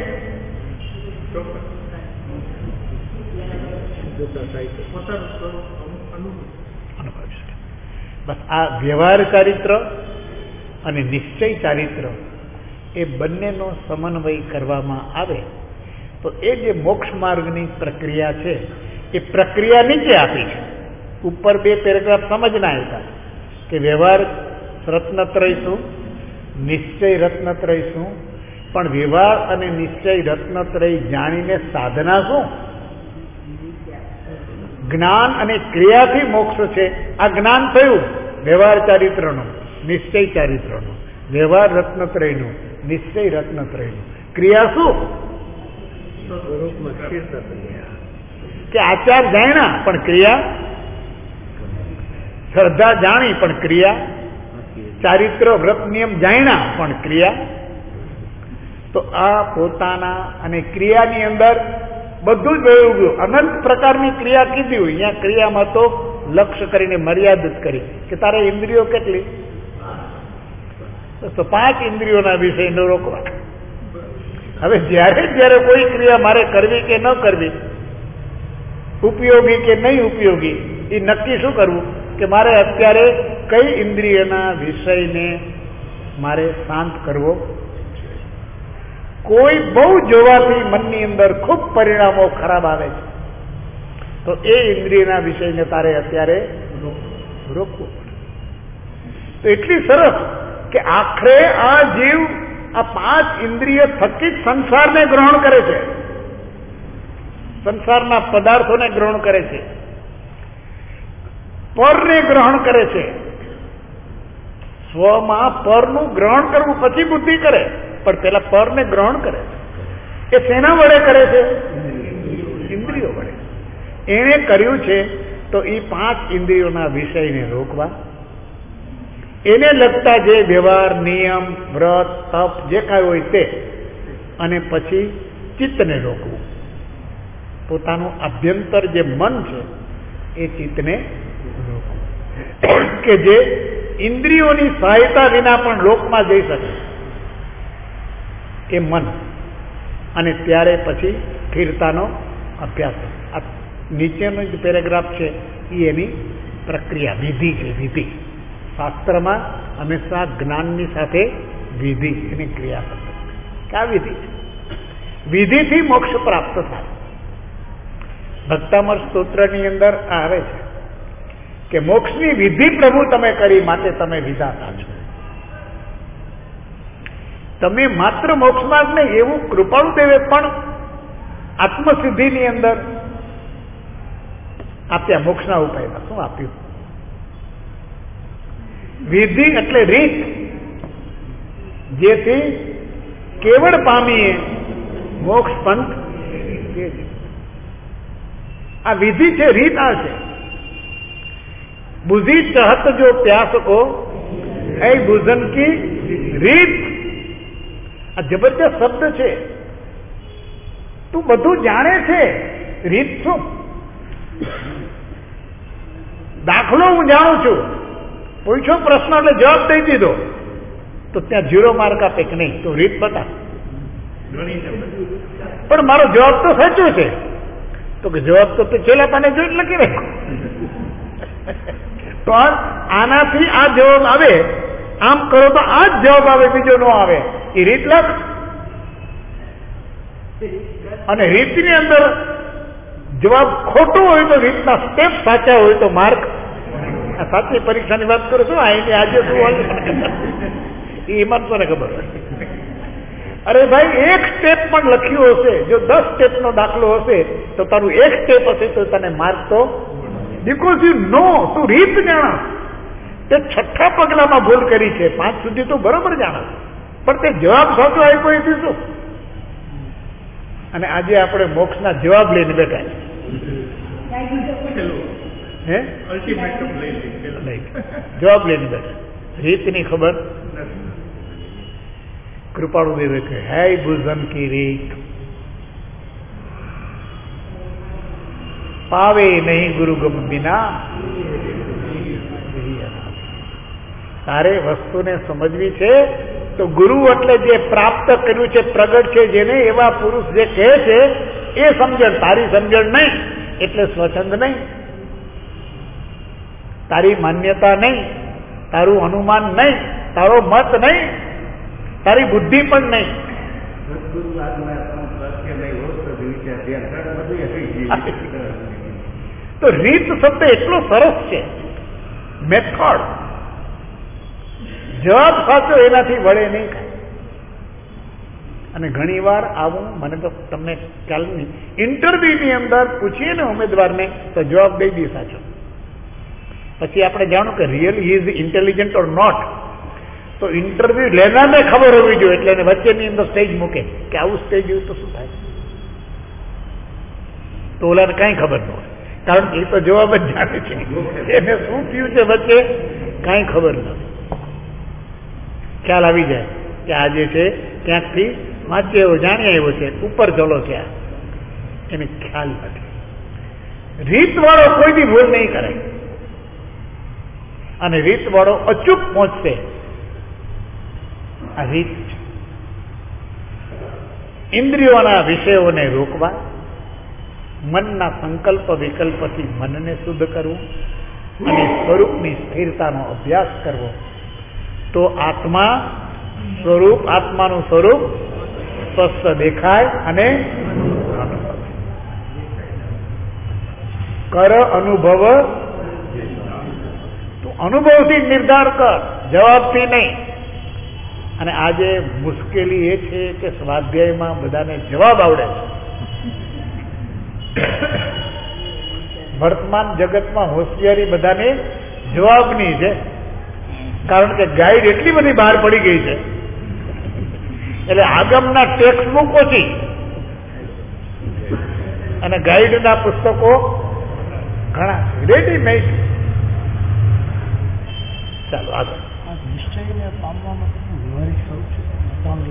બસ આ વ્યવહાર ચારિત્ર અને નિશ્ચય ચારિત્ર એ બંનેનો સમન્વય કરવામાં આવે તો એ જે મોક્ષ માર્ગની પ્રક્રિયા છે એ પ્રક્રિયા નીચે આપી છે. ઉપર બે પેરેગ્રાફ સમજના હતા કે વ્યવહાર રત્નત્રય શું, નિશ્ચય રત્નત્રય શું, પણ વ્યવહાર અને નિશ્ચય રત્નત્રય જાણીને સાધના શું? જ્ઞાન અને ક્રિયાથી મોક્ષ છે. આ જ્ઞાન થયું વ્યવહાર ચારિત્રનું, નિશ્ચય ચારિત્રનું, વ્યવહાર રત્નત્રયનું, નિશ્ચય રત્નત્રયનું. ક્રિયા શું? કે આચાર જાણ્યા પણ ક્રિયા શ્રદ્ધા જાણી પણ ક્રિયા, ચારિત્ર વ્રત નિયમ જાણ્યા પણ ક્રિયા. તો આ પોતાના અને ક્રિયાની અંદર બધું જ વયું ગયું. અનંત પ્રકારની ક્રિયા કીધી હોય. અહીંયા ક્રિયામાં તો લક્ષ્ય કરીને મર્યાદિત કરી કે તારે ઇન્દ્રિયો કેટલી, તો પાંચ ઇન્દ્રિયોના વિષયને રોકવા. હવે જ્યારે જ્યારે કોઈ ક્રિયા મારે કરવી કે ન કરવી, ઉપયોગી કે નહીં ઉપયોગી, એ નક્કી શું કરવું કે મારે અત્યારે કઈ ઇન્દ્રિયના વિષયને મારે શાંત કરવો. કોઈ બહુ જોવાથી મનની અંદર ખૂબ પરિણામો ખરાબ આવે છે, તો એ ઇન્દ્રિયના વિષયને તારે અત્યારે રોકવું. તો એટલી સરસ કે આખરે આ જીવ આ પાંચ ઇન્દ્રિય થકી જ સંસારને ગ્રહણ કરે છે, સંસારના પદાર્થોને ગ્રહણ કરે છે, પરને ગ્રહણ કરે છે. સ્વમાં પરનું ગ્રહણ કરવું પછી બુદ્ધિ કરે, પણ પેલા પરને ગ્રહણ કરે છે. એ શેના વડે કરે છે? ઇન્દ્રિયો વડે. એણે કર્યું છે તો એ પાંચ ઇન્દ્રિયોના વિષયને રોકવા, એને લગતા જે વ્યવહાર, નિયમ, વ્રત, તપ જે કાંઈ હોય તે, અને પછી ચિત્તને રોકવું. પોતાનું આભ્યંતર જે મન છે એ ચિત્તને રોકવું, કે જે ઇન્દ્રિયોની સહાયતા વિના પણ લોકમાં જઈ શકે એ મન. અને ત્યારે પછી સ્થિરતાનો અભ્યાસ. આ નીચેનો જે પેરેગ્રાફ છે એ એની પ્રક્રિયા, વિધિ છે. વિધિ શાસ્ત્રમાં હંમેશા જ્ઞાનની સાથે વિધિ, એની ક્રિયા પદ્ધતિ. આ વિધિ છે. વિધિથી મોક્ષ પ્રાપ્ત થાય. ભક્તામર સ્તોત્રની અંદર આવે છે કે મોક્ષની વિધિ પ્રભુ તમે કરી, માટે તમે વિધાતા છો. તમે માત્ર મોક્ષમાં જ નહીં, એવું કૃપાળુ દેવે પણ આત્મસિદ્ધિની અંદર આપ્યા. મોક્ષના ઉપાયમાં શું આપ્યું? વિધિ એટલે રીત, જેથી કેવળ પામીએ મોક્ષ પંથ. આ વિધિ છે, રીત આ છે. બુઝી ચાહત જો પ્યાસ કો એ બુઝન કી રીત. આ જબરજસ્ત શબ્દ છે. તું બધું જાણે છે, રીત શું? દાખલો હું જાણું છું, પૂછો પ્રશ્ન એટલે જવાબ દઈ દીધો, તો ત્યાં ઝીરો માર્ક આપે કે નહીં? તો રીત બતા. પણ મારો જવાબ તો સાચો છે. તો કે જવાબ તો છેલ્લા પાને જોઈ લખી રાખ્યો. પણ આનાથી આ જવાબ આવે, આમ કરો તો આ જ જવાબ આવે, બીજો ન આવે. એ રીત લખ. અને રીતની અંદર જવાબ ખોટો હોય તો રીતના સ્ટેપ સાચા હોય તો માર્ક. આ સાચી પરીક્ષાની વાત કરો છો, આ આજે શું એ માણસોને ખબર. અરે ભાઈ, એક સ્ટેપ પણ લખ્યું હશે, જો દસ સ્ટેપ નો દાખલો હશે તો તારું એક સ્ટેપ હશે તો તને માર્ક તો, બીકોઝ યુ નો, તું રીત જાણસ. તે છઠ્ઠા પગલામાં ભૂલ કરી છે, પાંચ સુધી તો બરોબર જાણસ, પણ તે જવાબ સાચો આપ્યો એ શું? અને આજે આપણે મોક્ષના જવાબ લઈને બેઠા હે જવાબ લઈને બેઠા, રીતની ખબર. કૃપાળુ દેવે કે હે ભુજન કી રીત પાવે નહીં ગુરુ ગમ બિના. તારે વસ્તુને સમજવી છે તો ગુરુ એટલે જે પ્રાપ્ત કર્યું છે, પ્રગટ છે જેને, એવા પુરુષ જે કહે છે એ સમજણ. તારી સમજણ નહીં એટલે સ્વચ્છંદ નહીં, તારી માન્યતા નહીં, તારું અનુમાન નહીં, તારો મત નહીં, તારી બુદ્ધિ પણ નહીં. તો રીત શબ્દ એટલો સરસ છે, મેથડ. જવાબ સાચો એનાથી વળે નહીં. અને ઘણી વાર આવું મને તો તમને ખ્યાલ નહીં, ઇન્ટરવ્યુ ની અંદર પૂછીએ ને ઉમેદવારને તો જવાબ દઈ દે સાચો. પછી આપણે જાણો કે really he is intelligent or not. તો ઇન્ટરવ્યુ લેનારને ખબર હોવી જોઈએ, એટલે એને વચ્ચેની અંદર સ્ટેજ મૂકે કે આવું સ્ટેજ હોય તો શું થાય, તો ઓલાને કાંઈ ખબર ન હોય. કારણ કે એ તો જવાબ જ જાણે છે, એને શું થયું છે વચ્ચે કાંઈ ખબર નથી. ખ્યાલ આવી જાય કે આ જે છે ક્યાંકથી વાંચી એવો જાણી આવ્યો છે, ઉપર ચલો છે, એને ખ્યાલ નથી. રીત વાળો કોઈ દી ભૂલ નહીં કરે અને રીત વાળો અચૂક પહોંચશે. આ રીત છે. ઇન્દ્રિયોના વિષયોને રોકવા, મનના સંકલ્પ વિકલ્પથી મનને શુદ્ધ કરવું અને સ્વરૂપની સ્થિરતાનો અભ્યાસ કરવો, તો આત્મા સ્વરૂપ આત્માનું સ્વરૂપ સ્પષ્ટ દેખાય અને કર અનુભવ. તું અનુભવથી નિર્ધાર કર, જવાબથી નહીં. અને આજે મુશ્કેલી એ છે કે સ્વાધ્યાયમાં બધાને જવાબ આવડે છે. વર્તમાન જગતમાં હોશિયારી બધાને જવાબની છે, કારણ કે ગાઈડ એટલી બધી બહાર પડી ગઈ છે, એટલે આગમના ટેક્સ્ટ બુક ઓછી અને ગાઈડના પુસ્તકો ઘણા રેડીમેડ. ચાલો આગળ. નિશ્ચયને પામવામાં વ્યવહારિક સ્વરૂપ છે, ત્રણ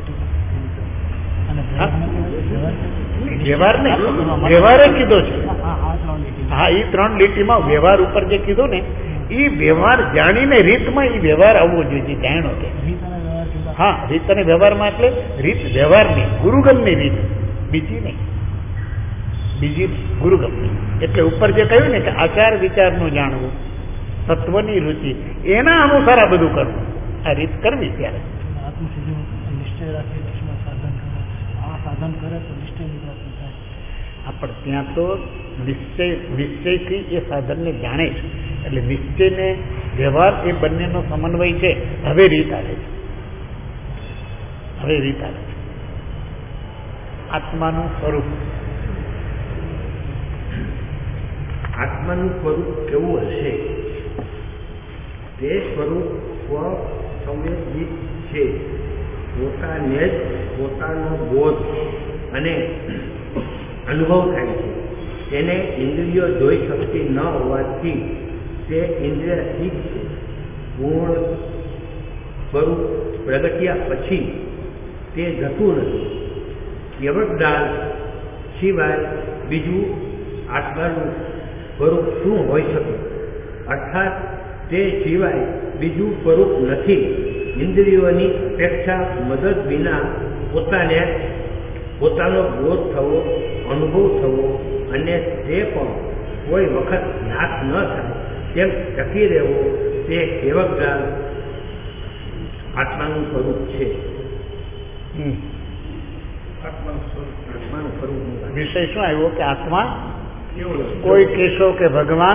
લીટી વ્યવહાર નહીં, વ્યવહારે કીધો છે. હા હા ત્રણ લીટી હા, એ ત્રણ લીટીમાં વ્યવહાર ઉપર જે કીધું ને, એ વ્યવહાર જાણીને રીતમાં એ વ્યવહાર આવવો જોઈએ, જાણ્યો કે રીત અને વ્યવહાર જુદા. હા, રીત અને વ્યવહારમાં એટલે રીત વ્યવહારની, ગુરુગમની રીત, બીજી નહીં, બીજી નહીં, ગુરુગમની. એટલે ઉપર જે કહ્યું ને કે આચાર વિચારનું જાણવું, તત્વની રુચિ, એના અનુસાર આ બધું કરવું, આ રીત કરવી. ત્યારે આત્મસિદ્ધિ નિશ્ચય રાખી દર્શમાં સાધન કરે, આ સાધન કરે તો નિશ્ચયની પ્રાપ્તિ થાય. પણ ત્યાં તો નિશ્ચય નિશ્ચયથી એ સાધનને જાણે છે, એટલે નિશ્ચયને વ્યવહાર એ બંનેનો સમન્વય છે. હવે રીત આવે છે, હવે રીત આવે છે. આત્માનું સ્વરૂપ, આત્માનું સ્વરૂપ કેવું હશે? તે સ્વરૂપ સ્વસંવેદિત છે, પોતાને જ પોતાનો બોધ અને અનુભવ થાય છે. તેને ઇન્દ્રિયો જોઈ શકતી ન હોવાથી તે ઇન્દ્રિયાતીત છે. પૂર્ણ સ્વરૂપ પ્રગટ્યા પછી તે જતું નથી. યવજ્ઞાન સિવાય બીજું આત્માનું સ્વરૂપ શું હોઈ શકે? અર્થાત તે સિવાય બીજું સ્વરૂપ નથી. ઇન્દ્રિયોની અપેક્ષા મદદ વિના પોતાને પોતાનો બોધ થવો, અનુભવ થવો અને તે પણ કોઈ વખત નાશ ન થાય તેમ ટકી રહેવો, તે કેવજ્ઞાન આત્માનું સ્વરૂપ છે. આત્માનું સ્વરૂપ આત્માનું સ્વરૂપ વિષય શું આવ્યો કે આત્મા કોઈ કેશો કે ભગવાન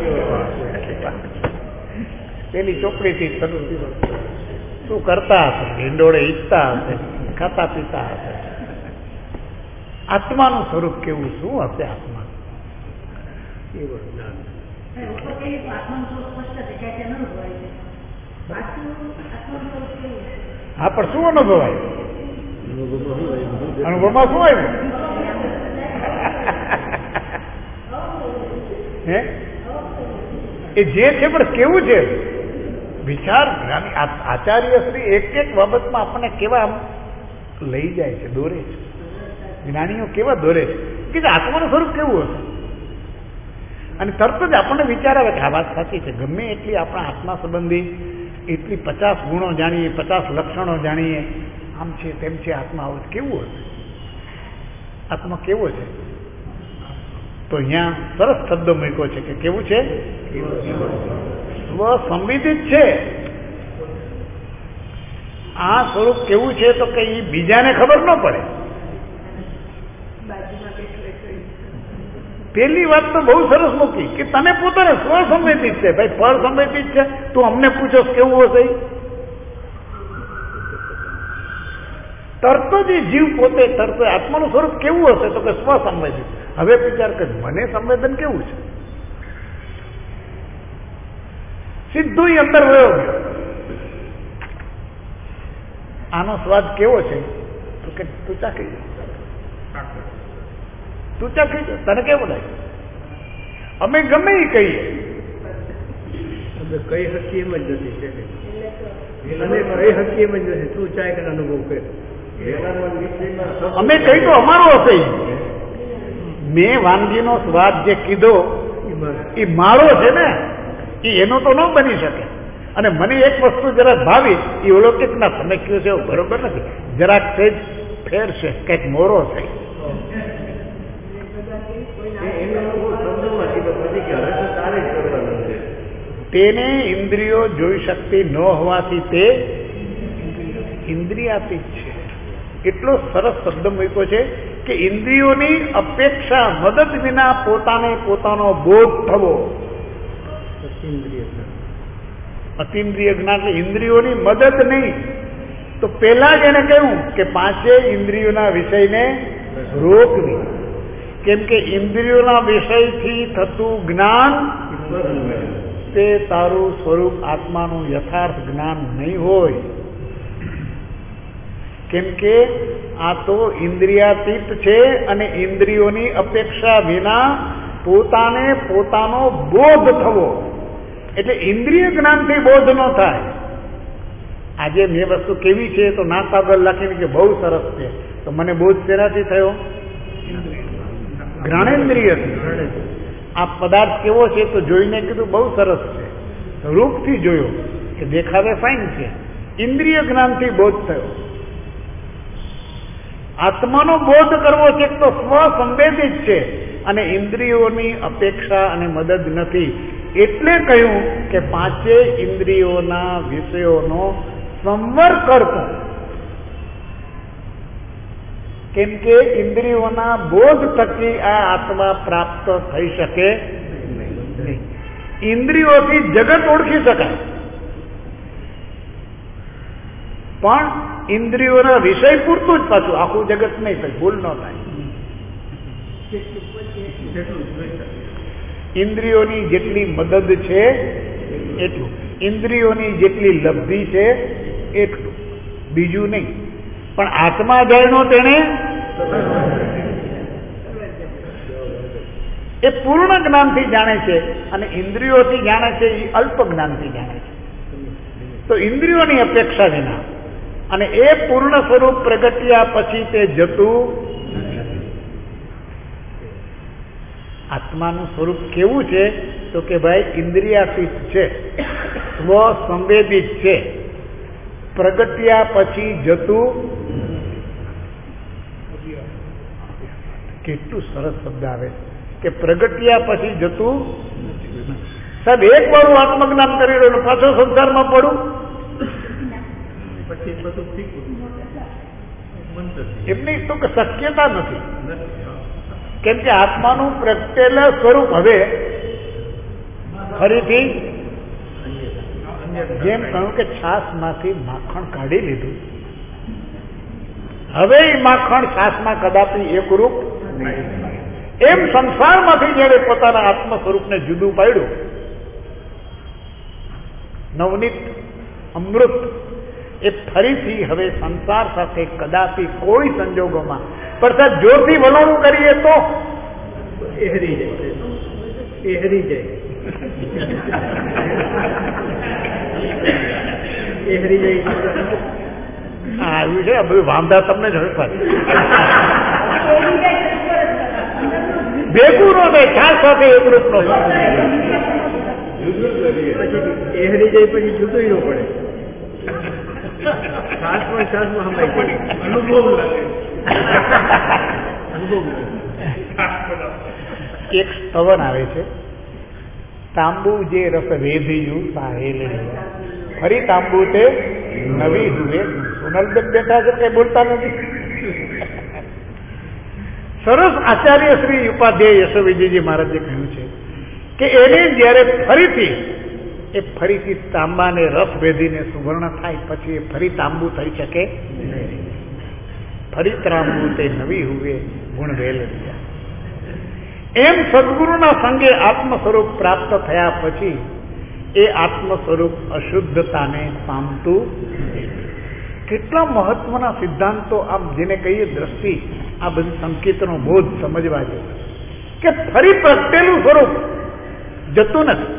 પેલી ચોપડીથી શું કરતા હશે? હિંડોળે ઈચ્છતા હશે, ખાતા પીતા હશે. આત્માનું સ્વરૂપ કેવું, શું હશે આત્મા? હા, પણ શું અનુભવાય? અનુભવમાં શું આવ્યું? હે એ જે છે પણ કેવું છે? વિચાર આચાર્ય શ્રી એક એક બાબતમાં આપણને કેવા આમ લઈ જાય છે, દોરે છે. જ્ઞાનીઓ કેવા દોરે છે કે આત્માનું સ્વરૂપ કેવું હશે, અને તરત જ આપણને વિચાર આવે કે આ વાત સાચી છે. ગમે એટલી આપણા આત્મા સંબંધી એટલી પચાસ ગુણો જાણીએ, પચાસ લક્ષણો જાણીએ, આમ છે તેમ છે, આત્મા આવું કેવું હશે? આત્મા કેવો છે? તો અહીંયા સરસ શબ્દ મૂક્યો છે કે કેવું છે? સ્વસંવિદિત છે. આ સ્વરૂપ કેવું છે તો કે એ બીજાને ખબર ન પડે. પેલી વાત તો બહુ સરસ મૂકી કે તને પોતાને સ્વસંવેદિત છે. ભાઈ પર સંવેદિત છે, તું અમને પૂછો કેવું હશે? તરત જ જીવ પોતે તરત આત્માનું સ્વરૂપ કેવું હશે તો કે સ્વસંવેદિત. હવે વિચાર કર, મને સંવેદન કેવું છે? સીધું અંદર વયો ગયો. આનો સ્વાદ કેવો છે તો કે તું ચાખી જા, તું ચાખી જા, તને કેવું લાગે? અમે ગમે એ કહીએ, અમે કઈ હકી એમ જ નથી છે, અને કઈ હકી એમ જ નથી. તું ચાય કે અનુભવ કરે, અમે કઈ તો અમારો હશે. મેં વાનગીનો સ્વાદ જે કીધો એ મારો છે ને, એ એનો તો ન બની શકે. અને મને એક વસ્તુ જરાક ભાવી, એ ઓળખે ના તમે કહ્યું છે એવું બરોબર નથી, જરાક સેજ ફેર છે, કંઈક મોરો છે. તેને ઇન્દ્રિયો જોઈ શકતી ન હોવાથી તે ઇન્દ્રિયાતીત છે. એટલો સરસ શબ્દ મૂક્યો છે કે ઇન્દ્રિયોની અપેક્ષા મદદ વિના પોતાને પોતાનો બોધ થવો. અતિન્દ્રિય જ્ઞાન એટલે ઇન્દ્રિયોની મદદ નહીં. તો પેલા જ એને કહ્યું કે પાંચે ઇન્દ્રિયોના વિષયને રોકવી, કેમ કે ઇન્દ્રિયોના વિષયથી થતું જ્ઞાન તે તારું સ્વરૂપ આત્માનું યથાર્થ જ્ઞાન નહીં હોય. કેમ કે આ તો ઇન્દ્રિયાતીત છે અને ઇન્દ્રિયોની અપેક્ષા વિના પોતાને પોતાનો બોધ થવો, એટલે ઇન્દ્રિય જ્ઞાનથી બોધ ન થાય. આજે મેં વસ્તુ કેવી છે તો ના કાગળ લખીને કે બહુ સરસ છે, તો મને બોધ શેનાથી થયો? જ્ઞાનેન્દ્રિયથી. આ પદાર્થ કેવો છે તો જોઈને કીધું બહુ સરસ છે, રૂપથી જોયો કે દેખાવે ફાઇન છે, ઇન્દ્રિય જ્ઞાનથી બોધ થયો. આત્માનો બોધ કરવો છે તો સ્વસંવેદિત છે અને ઇન્દ્રિયોની અપેક્ષા અને મદદ નથી. એટલે કહ્યું કે પાંચે ઇન્દ્રિયોના વિષયોનો સંવર કરતો, કેમ કે ઇન્દ્રિયોના બોધ થકી આ આત્મા પ્રાપ્ત થઈ શકે નહીં. ઇન્દ્રિયોથી જગત ઓળખી શકાય, પણ ઇન્દ્રિયોના વિષય પૂરતું જ, પાછું આખું જગત નહીં, તો ભૂલ ન થાય. ઇન્દ્રિયોની જેટલી મદદ છે એટલું, ઇન્દ્રિયોની જેટલી લબ્ધિ છે એટલું, બીજું નહીં. પણ આત્મા જાણ્યો તેને એ પૂર્ણ જ્ઞાનથી જાણે છે અને ઇન્દ્રિયોથી જાણે છે એ અલ્પ જ્ઞાનથી જાણે છે. તો ઇન્દ્રિયોની અપેક્ષા વિના અને એ પૂર્ણ સ્વરૂપ પ્રગટ્યા પછી તે જતું. આત્માનું સ્વરૂપ કેવું છે તો કે ભાઈ ઇન્દ્રિયાતીત છે, સ્વસંવેદિત છે, પ્રગટ્યા પછી જતું. કેટલું સરસ શબ્દ આવે કે પ્રગટ્યા પછી જતું. સાહેબ એક વાર હું આત્મજ્ઞાન કરી રહ્યો પાછો સંસારમાં પડું, એમની તો શક્યતા નથી. કેમ કે આત્માનું પ્રગટેલા સ્વરૂપ હવે ફરીથી, જેમ કહ્યું કે છાશમાંથી માખણ કાઢી લીધું, હવે એ માખણ છાશમાં કદાપી એકરૂપ નહીં. એમ સંસારમાંથી જયારે પોતાના આત્મ સ્વરૂપને જુદું પાડ્યું, નવનીત અમૃત એ ફરીથી હવે સંસાર સાથે કદાપી કોઈ સંજોગોમાં પણ જોરથી વલણું કરીએ તો એહરી જાય, એહરી જાય, એહરી જાય. હા આવ્યું છે બધું વાંધા તમને જ હવે ભેગું નો થાય, ચાર સાથે એકરૂપ નો એહરી જાય પછી જુદું ન પડે. શ્વાસમાં શ્વાસમાં હમાઈ જાય, અનુભવ લાગે. એક સ્તવન આવે છે, તાંબુ જે રસ વેધ્યું સાહેલ, ફરી તાંબુ તે નવી હુએ. સોનલબેન બેઠા છે કઈ બોલતા નથી. સરસ આચાર્ય શ્રી ઉપાધ્યાય યશોવિજયજી મહારાજે કહ્યું છે કે એને જયારે ફરીથી એ ફરીથી તાંબાને રસ ભેદીને સુવર્ણ થાય પછી એ ફરી તાંબુ થઈ શકે, ફરી તાંબુ તે નવી હુએ ગુણ વેલ. એમ સદગુરુના સંગે આત્મ સ્વરૂપ પ્રાપ્ત થયા પછી એ આત્મ સ્વરૂપ અશુદ્ધતાને પામતું. કેટલા મહત્વના સિદ્ધાંતો આમ જેને કહીએ દ્રષ્ટિ, આ બધી સંકેતનો બોધ સમજવા જેવો કે ફરી પ્રગટેલું સ્વરૂપ જતું નથી.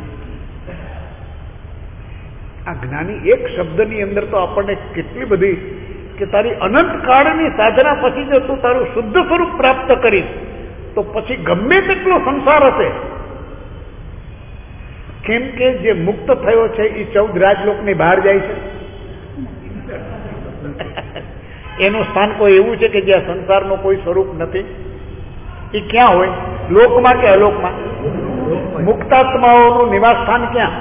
આ જ્ઞાની એક શબ્દની અંદર તો આપણને કેટલી બધી કે તારી અનંત કાળની સાધના પછી જો તું તારું શુદ્ધ સ્વરૂપ પ્રાપ્ત કરીશ તો પછી ગમે તેટલો સંસાર હશે. કેમ કે જે મુક્ત થયો છે એ ચૌદ રાજલોકની બહાર જાય છે. એનું સ્થાન કોઈ એવું છે કે જ્યાં સંસારનું કોઈ સ્વરૂપ નથી. એ ક્યાં હોય? લોકમાં કે અલોકમાં? મુક્તાત્માઓનું નિવાસ સ્થાન ક્યાં?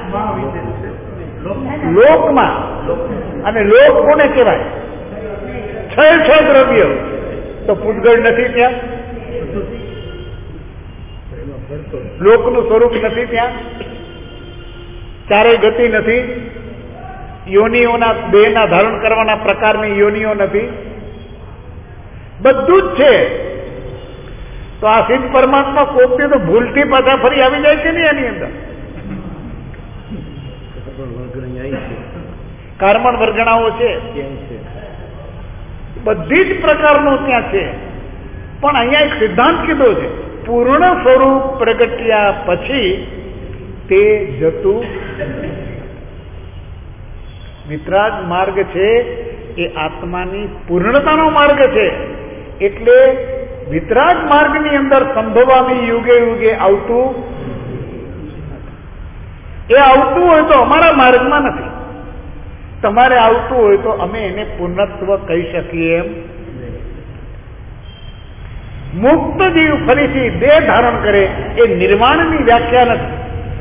લોકમાં. અને લોક કોને કહેવાય? છ છ દ્રવ્ય. તો પૂતગળ નથી ત્યાં? લોકનું સ્વરૂપ નથી ત્યાં? ચારેય ગતિ નથી? યોનિઓના દેહના ધારણ કરવાના પ્રકારની યોનિઓ નથી? બધું જ છે. તો આ સિદ્ધ પરમાત્મા કોકને તો ભૂલથી પાછા ફરી આવી જાય છે ને એની અંદર. કાર્મણ વર્ગણાઓ છે, બધી જ પ્રકારનો ત્યાં છે. પણ અહીંયા એક સિદ્ધાંત કીધો છે, પૂર્ણ સ્વરૂપ પ્રગટ્યા પછી તે જતું. વિતરાગ માર્ગ છે એ આત્માની પૂર્ણતાનો માર્ગ છે. એટલે વિતરાગ માર્ગની અંદર સંભવામી યુગે યુગે આવતું એ આવતું હોય તો અમારા માર્ગમાં નથી. તમારે આવતું હોય તો અમે એને પૂર્ણત્વ કહી શકીએ એમ. મુક્ત જીવ ફરીથી દેહ ધારણ કરે એ નિર્વાણની વ્યાખ્યા નથી.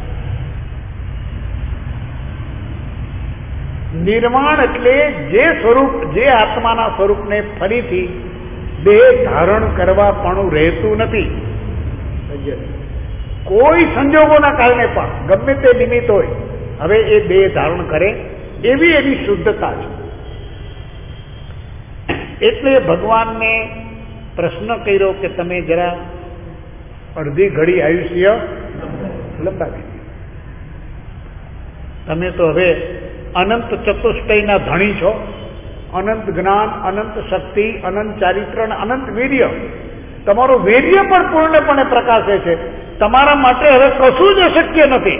નિર્વાણ એટલે જે સ્વરૂપ, જે આત્માના સ્વરૂપને ફરીથી દેહ ધારણ કરવા પણ રહેતું નથી. કોઈ સંજોગોના કારણે પણ ગમે તે નિમિત્ત હોય, હવે એ દેહ ધારણ કરે એવી એની શુદ્ધતા છે. એટલે ભગવાનને પ્રશ્ન કર્યો કે તમે જરા અડધી ઘડી આયુષ્ય લંબાવી દો. તમે તો હવે અનંત ચતુષ્ટયના ધણી છો. અનંત જ્ઞાન, અનંત શક્તિ, અનંત ચારિત્ર અને અનંત વીર્ય. તમારું વીર્ય પણ પૂર્ણપણે પ્રકાશે છે. તમારા માટે હવે કશું જ અશક્ય નથી.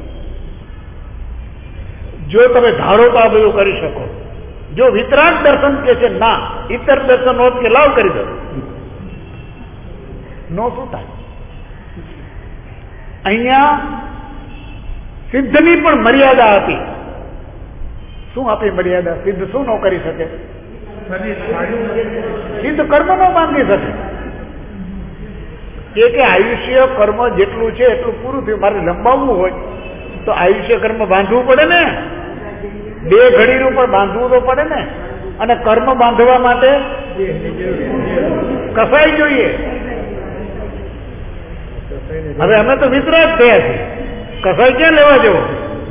જો તમે ધારો તો આ બધું કરી શકો. જો વિતરાગ દર્શન કે છે ના, ઇતર દર્શન હોત કે લાવ કરી દો, નો શું થાય? અહીંયા સિદ્ધની પણ મર્યાદા હતી. શું આપી મર્યાદા? સિદ્ધ શું ન કરી શકે? સિદ્ધ કર્મ ન બાંધી શકે. એ કે આયુષ્ય કર્મ જેટલું છે એટલું પૂરું થયું, મારે લંબાવવું હોય તો આયુષ્ય કર્મ બાંધવું પડે ને. બે ઘડીનું પણ બાંધવું તો પડે ને. અને કર્મ બાંધવા માટે કસાઈ જોઈએ. હવે અમે તો વિતરાગ થયા છીએ, કસાઈ ક્યાં લેવા જવો?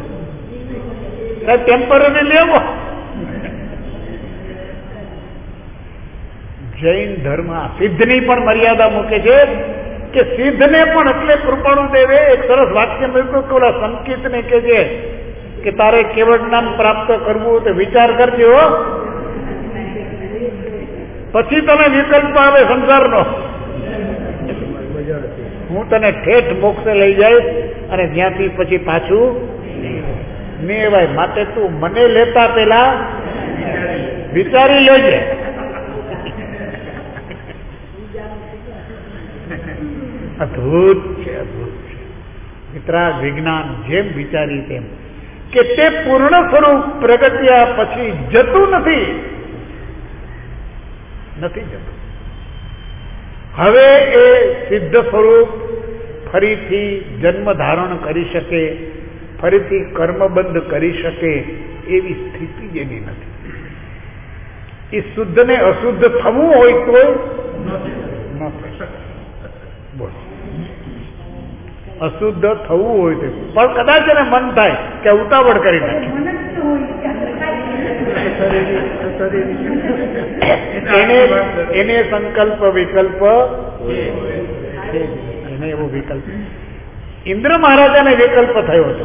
ટેમ્પરરી લેવો. જૈન ધર્મ સિદ્ધની પણ મર્યાદા મૂકે છે કે સિદ્ધને પણ એટલે કૃપાણુ દેવે એક સરસ વાક્ય મૂક્યું કે ઓલા સંકિતને કે છે કે તારે કેવળ જ્ઞાન પ્રાપ્ત કરવું તો વિચાર કરજો, પછી તને વિકલ્પ આવે સંસારનો. હું તને ઠેઠ મોક્ષે લઈ જઈશ અને જ્યાંથી પછી પાછું મેવાય. માટે તું મને લેતા પેલા વિચારી લેજે. અદભુત છે, અદભુત છે. વિતરાગ વિજ્ઞાન જેમ વિચારી તેમ કે તે પૂર્ણ સ્વરૂપ પ્રગટ્યા પછી જતું નથી, નથી જતું. હવે એ સિદ્ધ સ્વરૂપ ફરીથી જન્મ ધારણ કરી શકે, ફરીથી કર્મબંધ કરી શકે એવી સ્થિતિ જેની નથી. એ શુદ્ધ ને અશુદ્ધ થવું હોય તો ન થઈ શકે. બોલો, અશુદ્ધ થવું હોય તો પણ કદાચ એને મન થાય કે ઉતાવળ કરી નાખે, એને એને સંકલ્પ વિકલ્પ એને એવો વિકલ્પ. ઇન્દ્ર મહારાજાને વિકલ્પ થયો હતો.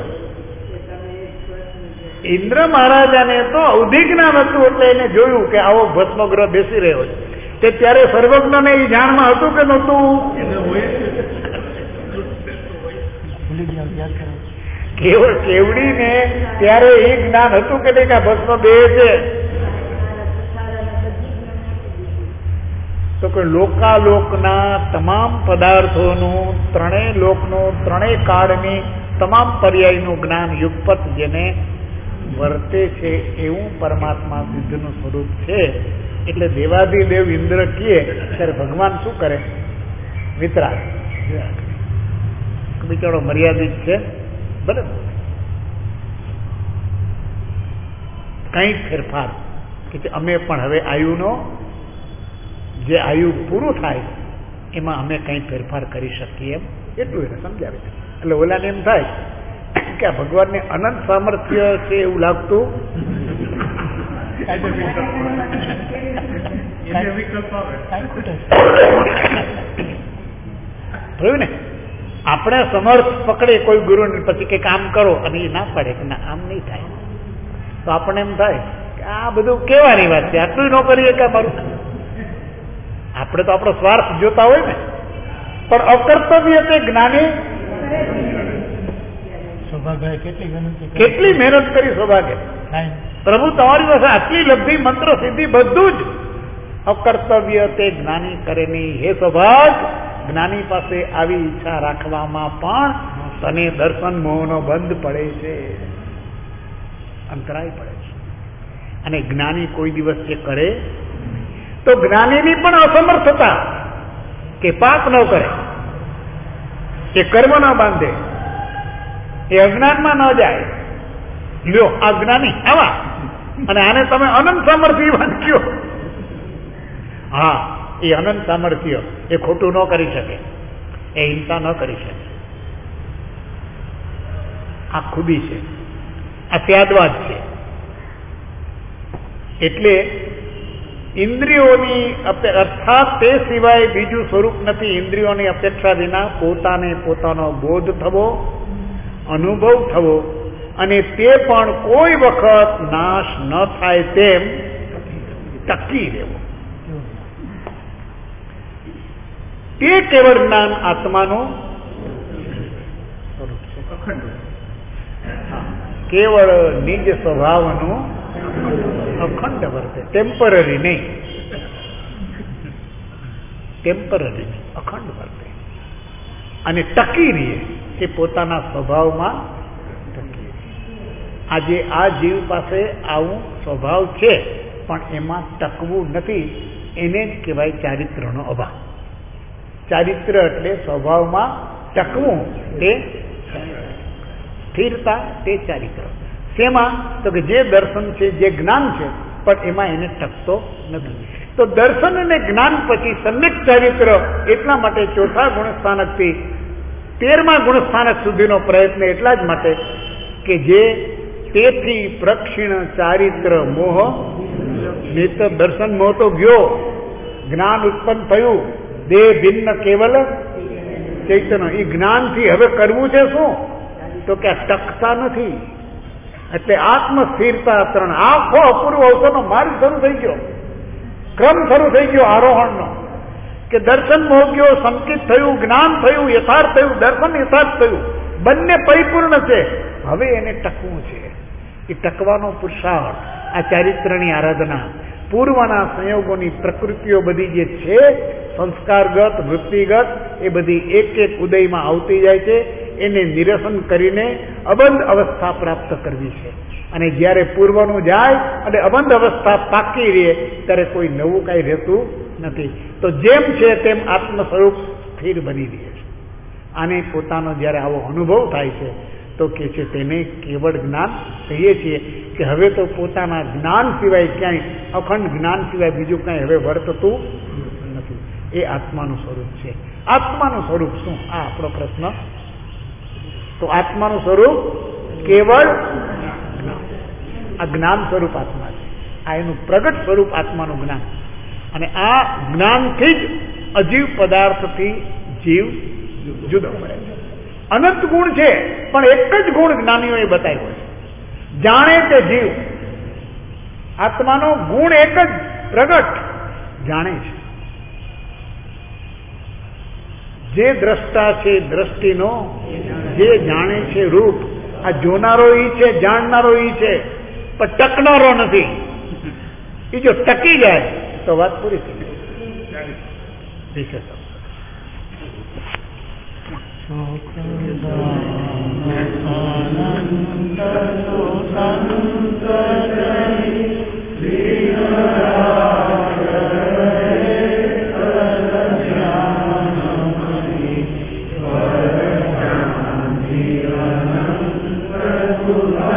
ઇન્દ્ર મહારાજાને તો અવધિ જ્ઞાન હતું એટલે એને જોયું કે આવો ભસ્મગ્રહ બેસી રહ્યો છે. તે ત્યારે સર્વજ્ઞને એ જાણમાં હતું કે નહોતું? યાદ કરો. કેવળ કેવડીને ત્યારે એ જ્ઞાન હતું કે નહીં કે ભસ્મ બે છે? તો કે લોકાલોકના તમામ પદાર્થોનું, ત્રણેય લોકનું, ત્રણેય કાળની તમામ પર્યાયનું જ્ઞાન યુગપત જેને વર્તે છે એવું પરમાત્મા સિદ્ધનું સ્વરૂપ છે. એટલે દેવાધિદેવ ઇન્દ્ર કહે ત્યારે ભગવાન શું કરે? વિતરાગ. બિચારો મર્યાદિત છે, બરાબર, કઈ ફેરફાર કે અમે પણ હવે આયુનો જે આયુ પૂરું થાય એમાં અમે કઈ ફેરફાર કરી શકીએ એમ એટલું એને સમજાવે છે. એટલે ઓલાને એમ થાય કે આ ભગવાનને અનંત સામર્થ્ય છે એવું લાગતું થયું ને. આપણે સમર્થ પકડે કોઈ ગુરુ પછી કે કામ કરો અને એ ના પડે કે ના આમ નહીં થાય તો આપણને એમ થાય કે આ બધું કેવાની વાત છે, આટલું ન કરીએ કે મારું. આપણે તો આપણો સ્વાર્થ જોતા હોય ને, પણ અકર્તવ્ય તે જ્ઞાની સૌભાગ્ય કેટલી વિનંતી કેટલી મહેનત કરી. સૌભાગ્ય પ્રભુ તમારી પાસે આટલી લબ્ધિ, મંત્ર, સિદ્ધિ બધું જ અકર્તવ્ય તે જ્ઞાની કરે નહીં. હે સૌભાગ, જ્ઞાની પાસે આવી ઈચ્છા રાખવામાં પણ તને દર્શન મોહનો બંધ પડે છે, અંતરાય પડે છે. અને જ્ઞાની કોઈ દિવસ જે કરે તો જ્ઞાનીની પણ અસમર્થતા કે પાપ ન કરે, એ કર્મ ન બાંધે, એ અજ્ઞાનમાં ન જાય. લ્યો આ જ્ઞાની આવા અને આને તમે અનંત સામર્થ્ય વાંચ્યો. હા, એ અનંત સામર્થ્ય એ ખોટું ન કરી શકે, એ હિંસા ન કરી શકે. આ ખુદી છે, આ ત્યાદવાદ છે. એટલે ઇન્દ્રિયોની અર્થાત તે સિવાય બીજું સ્વરૂપ નથી. ઇન્દ્રિયોની અપેક્ષા વિના પોતાને પોતાનો બોધ થવો, અનુભવ થવો, અને તે પણ કોઈ વખત નાશ ન થાય તેમ ટકી રહેવો, તે કેવળ જ્ઞાન આત્માનું સ્વરૂપ છે. કેવળ નિજ સ્વભાવનું અખંડ વર્તે, ટેમ્પરરી નહીં, ટેમ્પરરી અખંડ વર્તે અને ટકી રહે એ પોતાના સ્વભાવમાં ટકી રહે. આજે આ જીવ પાસે આવું સ્વભાવ છે પણ એમાં ટકવું નથી, એને જ કહેવાય ચારિત્રનો અભાવ. ચારિત્ર એટલે સ્વભાવમાં ટકવું, તે સ્થિરતા, તે ચારિત્ર. શેમાં? તો કે જે દર્શન છે, જે જ્ઞાન છે, પણ એમાં એને ટકતો નથી. તો દર્શન અને જ્ઞાન પછી સમ્યક ચારિત્ર. એટલા માટે ચોથા ગુણસ્થાનકથી તેરમા ગુણસ્થાનક સુધીનો પ્રયત્ન એટલા જ માટે કે જે તેથી પ્રક્ષીણ ચારિત્ર મોહ નિત દર્શન મોહ તો ગયો, જ્ઞાન ઉત્પન્ન થયું, દેહ ભિન્ન કેવલ ચૈતન્ય. એ જ્ઞાનથી હવે કરવું છે શું? તો કે આ ટકતા નથી. એટલે આત્મ સ્થિરતા ત્રણ આખો અપૂર્વ અવસરનો માર્ગ શરૂ થઈ ગયો, ક્રમ શરૂ થઈ ગયો આરોહણનો. કે દર્શન મોગ્યો, સંકિત થયું, જ્ઞાન થયું, યથાર્થ થયું, દર્શન યથાર્થ થયું, બંને પરિપૂર્ણ છે. હવે એને ટકવું છે. એ ટકવાનો પુરુષાર્થ, આ ચારિત્રની આરાધના, પૂર્વના સંયોગોની પ્રકૃતિઓ બધી જે છે સંસ્કારગત, વૃત્તિગત, એ બધી એક એક ઉદયમાં આવતી જાય છે. એને નિરસન કરીને અબંધ અવસ્થા પ્રાપ્ત કરવી છે. અને જ્યારે પૂર્વનું જાય અને અબંધ અવસ્થા પાકી રહે ત્યારે કોઈ નવું કાંઈ રહેતું નથી. તો જેમ છે તેમ આત્મ સ્વરૂપ સ્થિર બની રહે છે. આને પોતાનો જ્યારે આવો અનુભવ થાય છે તો કે છે તેને કેવળ જ્ઞાન કહીએ છીએ. કે હવે તો પોતાના જ્ઞાન સિવાય ક્યાંય, અખંડ જ્ઞાન સિવાય બીજું કાંઈ હવે વર્તતું નથી. એ આત્માનું સ્વરૂપ છે. આત્માનું સ્વરૂપ શું? આ આપણો પ્રશ્ન. તો આત્માનું સ્વરૂપ કેવળ આ જ્ઞાન સ્વરૂપ આત્મા છે. આ એનું પ્રગટ સ્વરૂપ આત્માનું જ્ઞાન. અને આ જ્ઞાનથી જ અજીવ પદાર્થથી જીવ જુદો પડે છે. અનંત ગુણ છે પણ એક જ ગુણ જ્ઞાનીઓએ બતાવ્યો છે, જાણે તે જીવ. આત્માનો ગુણ એક જ પ્રગટ જાણે છે. જે દ્રષ્ટા છે દ્રષ્ટિનો જે જાણે છે રૂપ, આ જોનારો ઈ છે, જાણનારો ઈ છે, પણ ટકનારો નથી. એ જો ટકી જાય તો વાત પૂરી થઈ જાય. Thank you.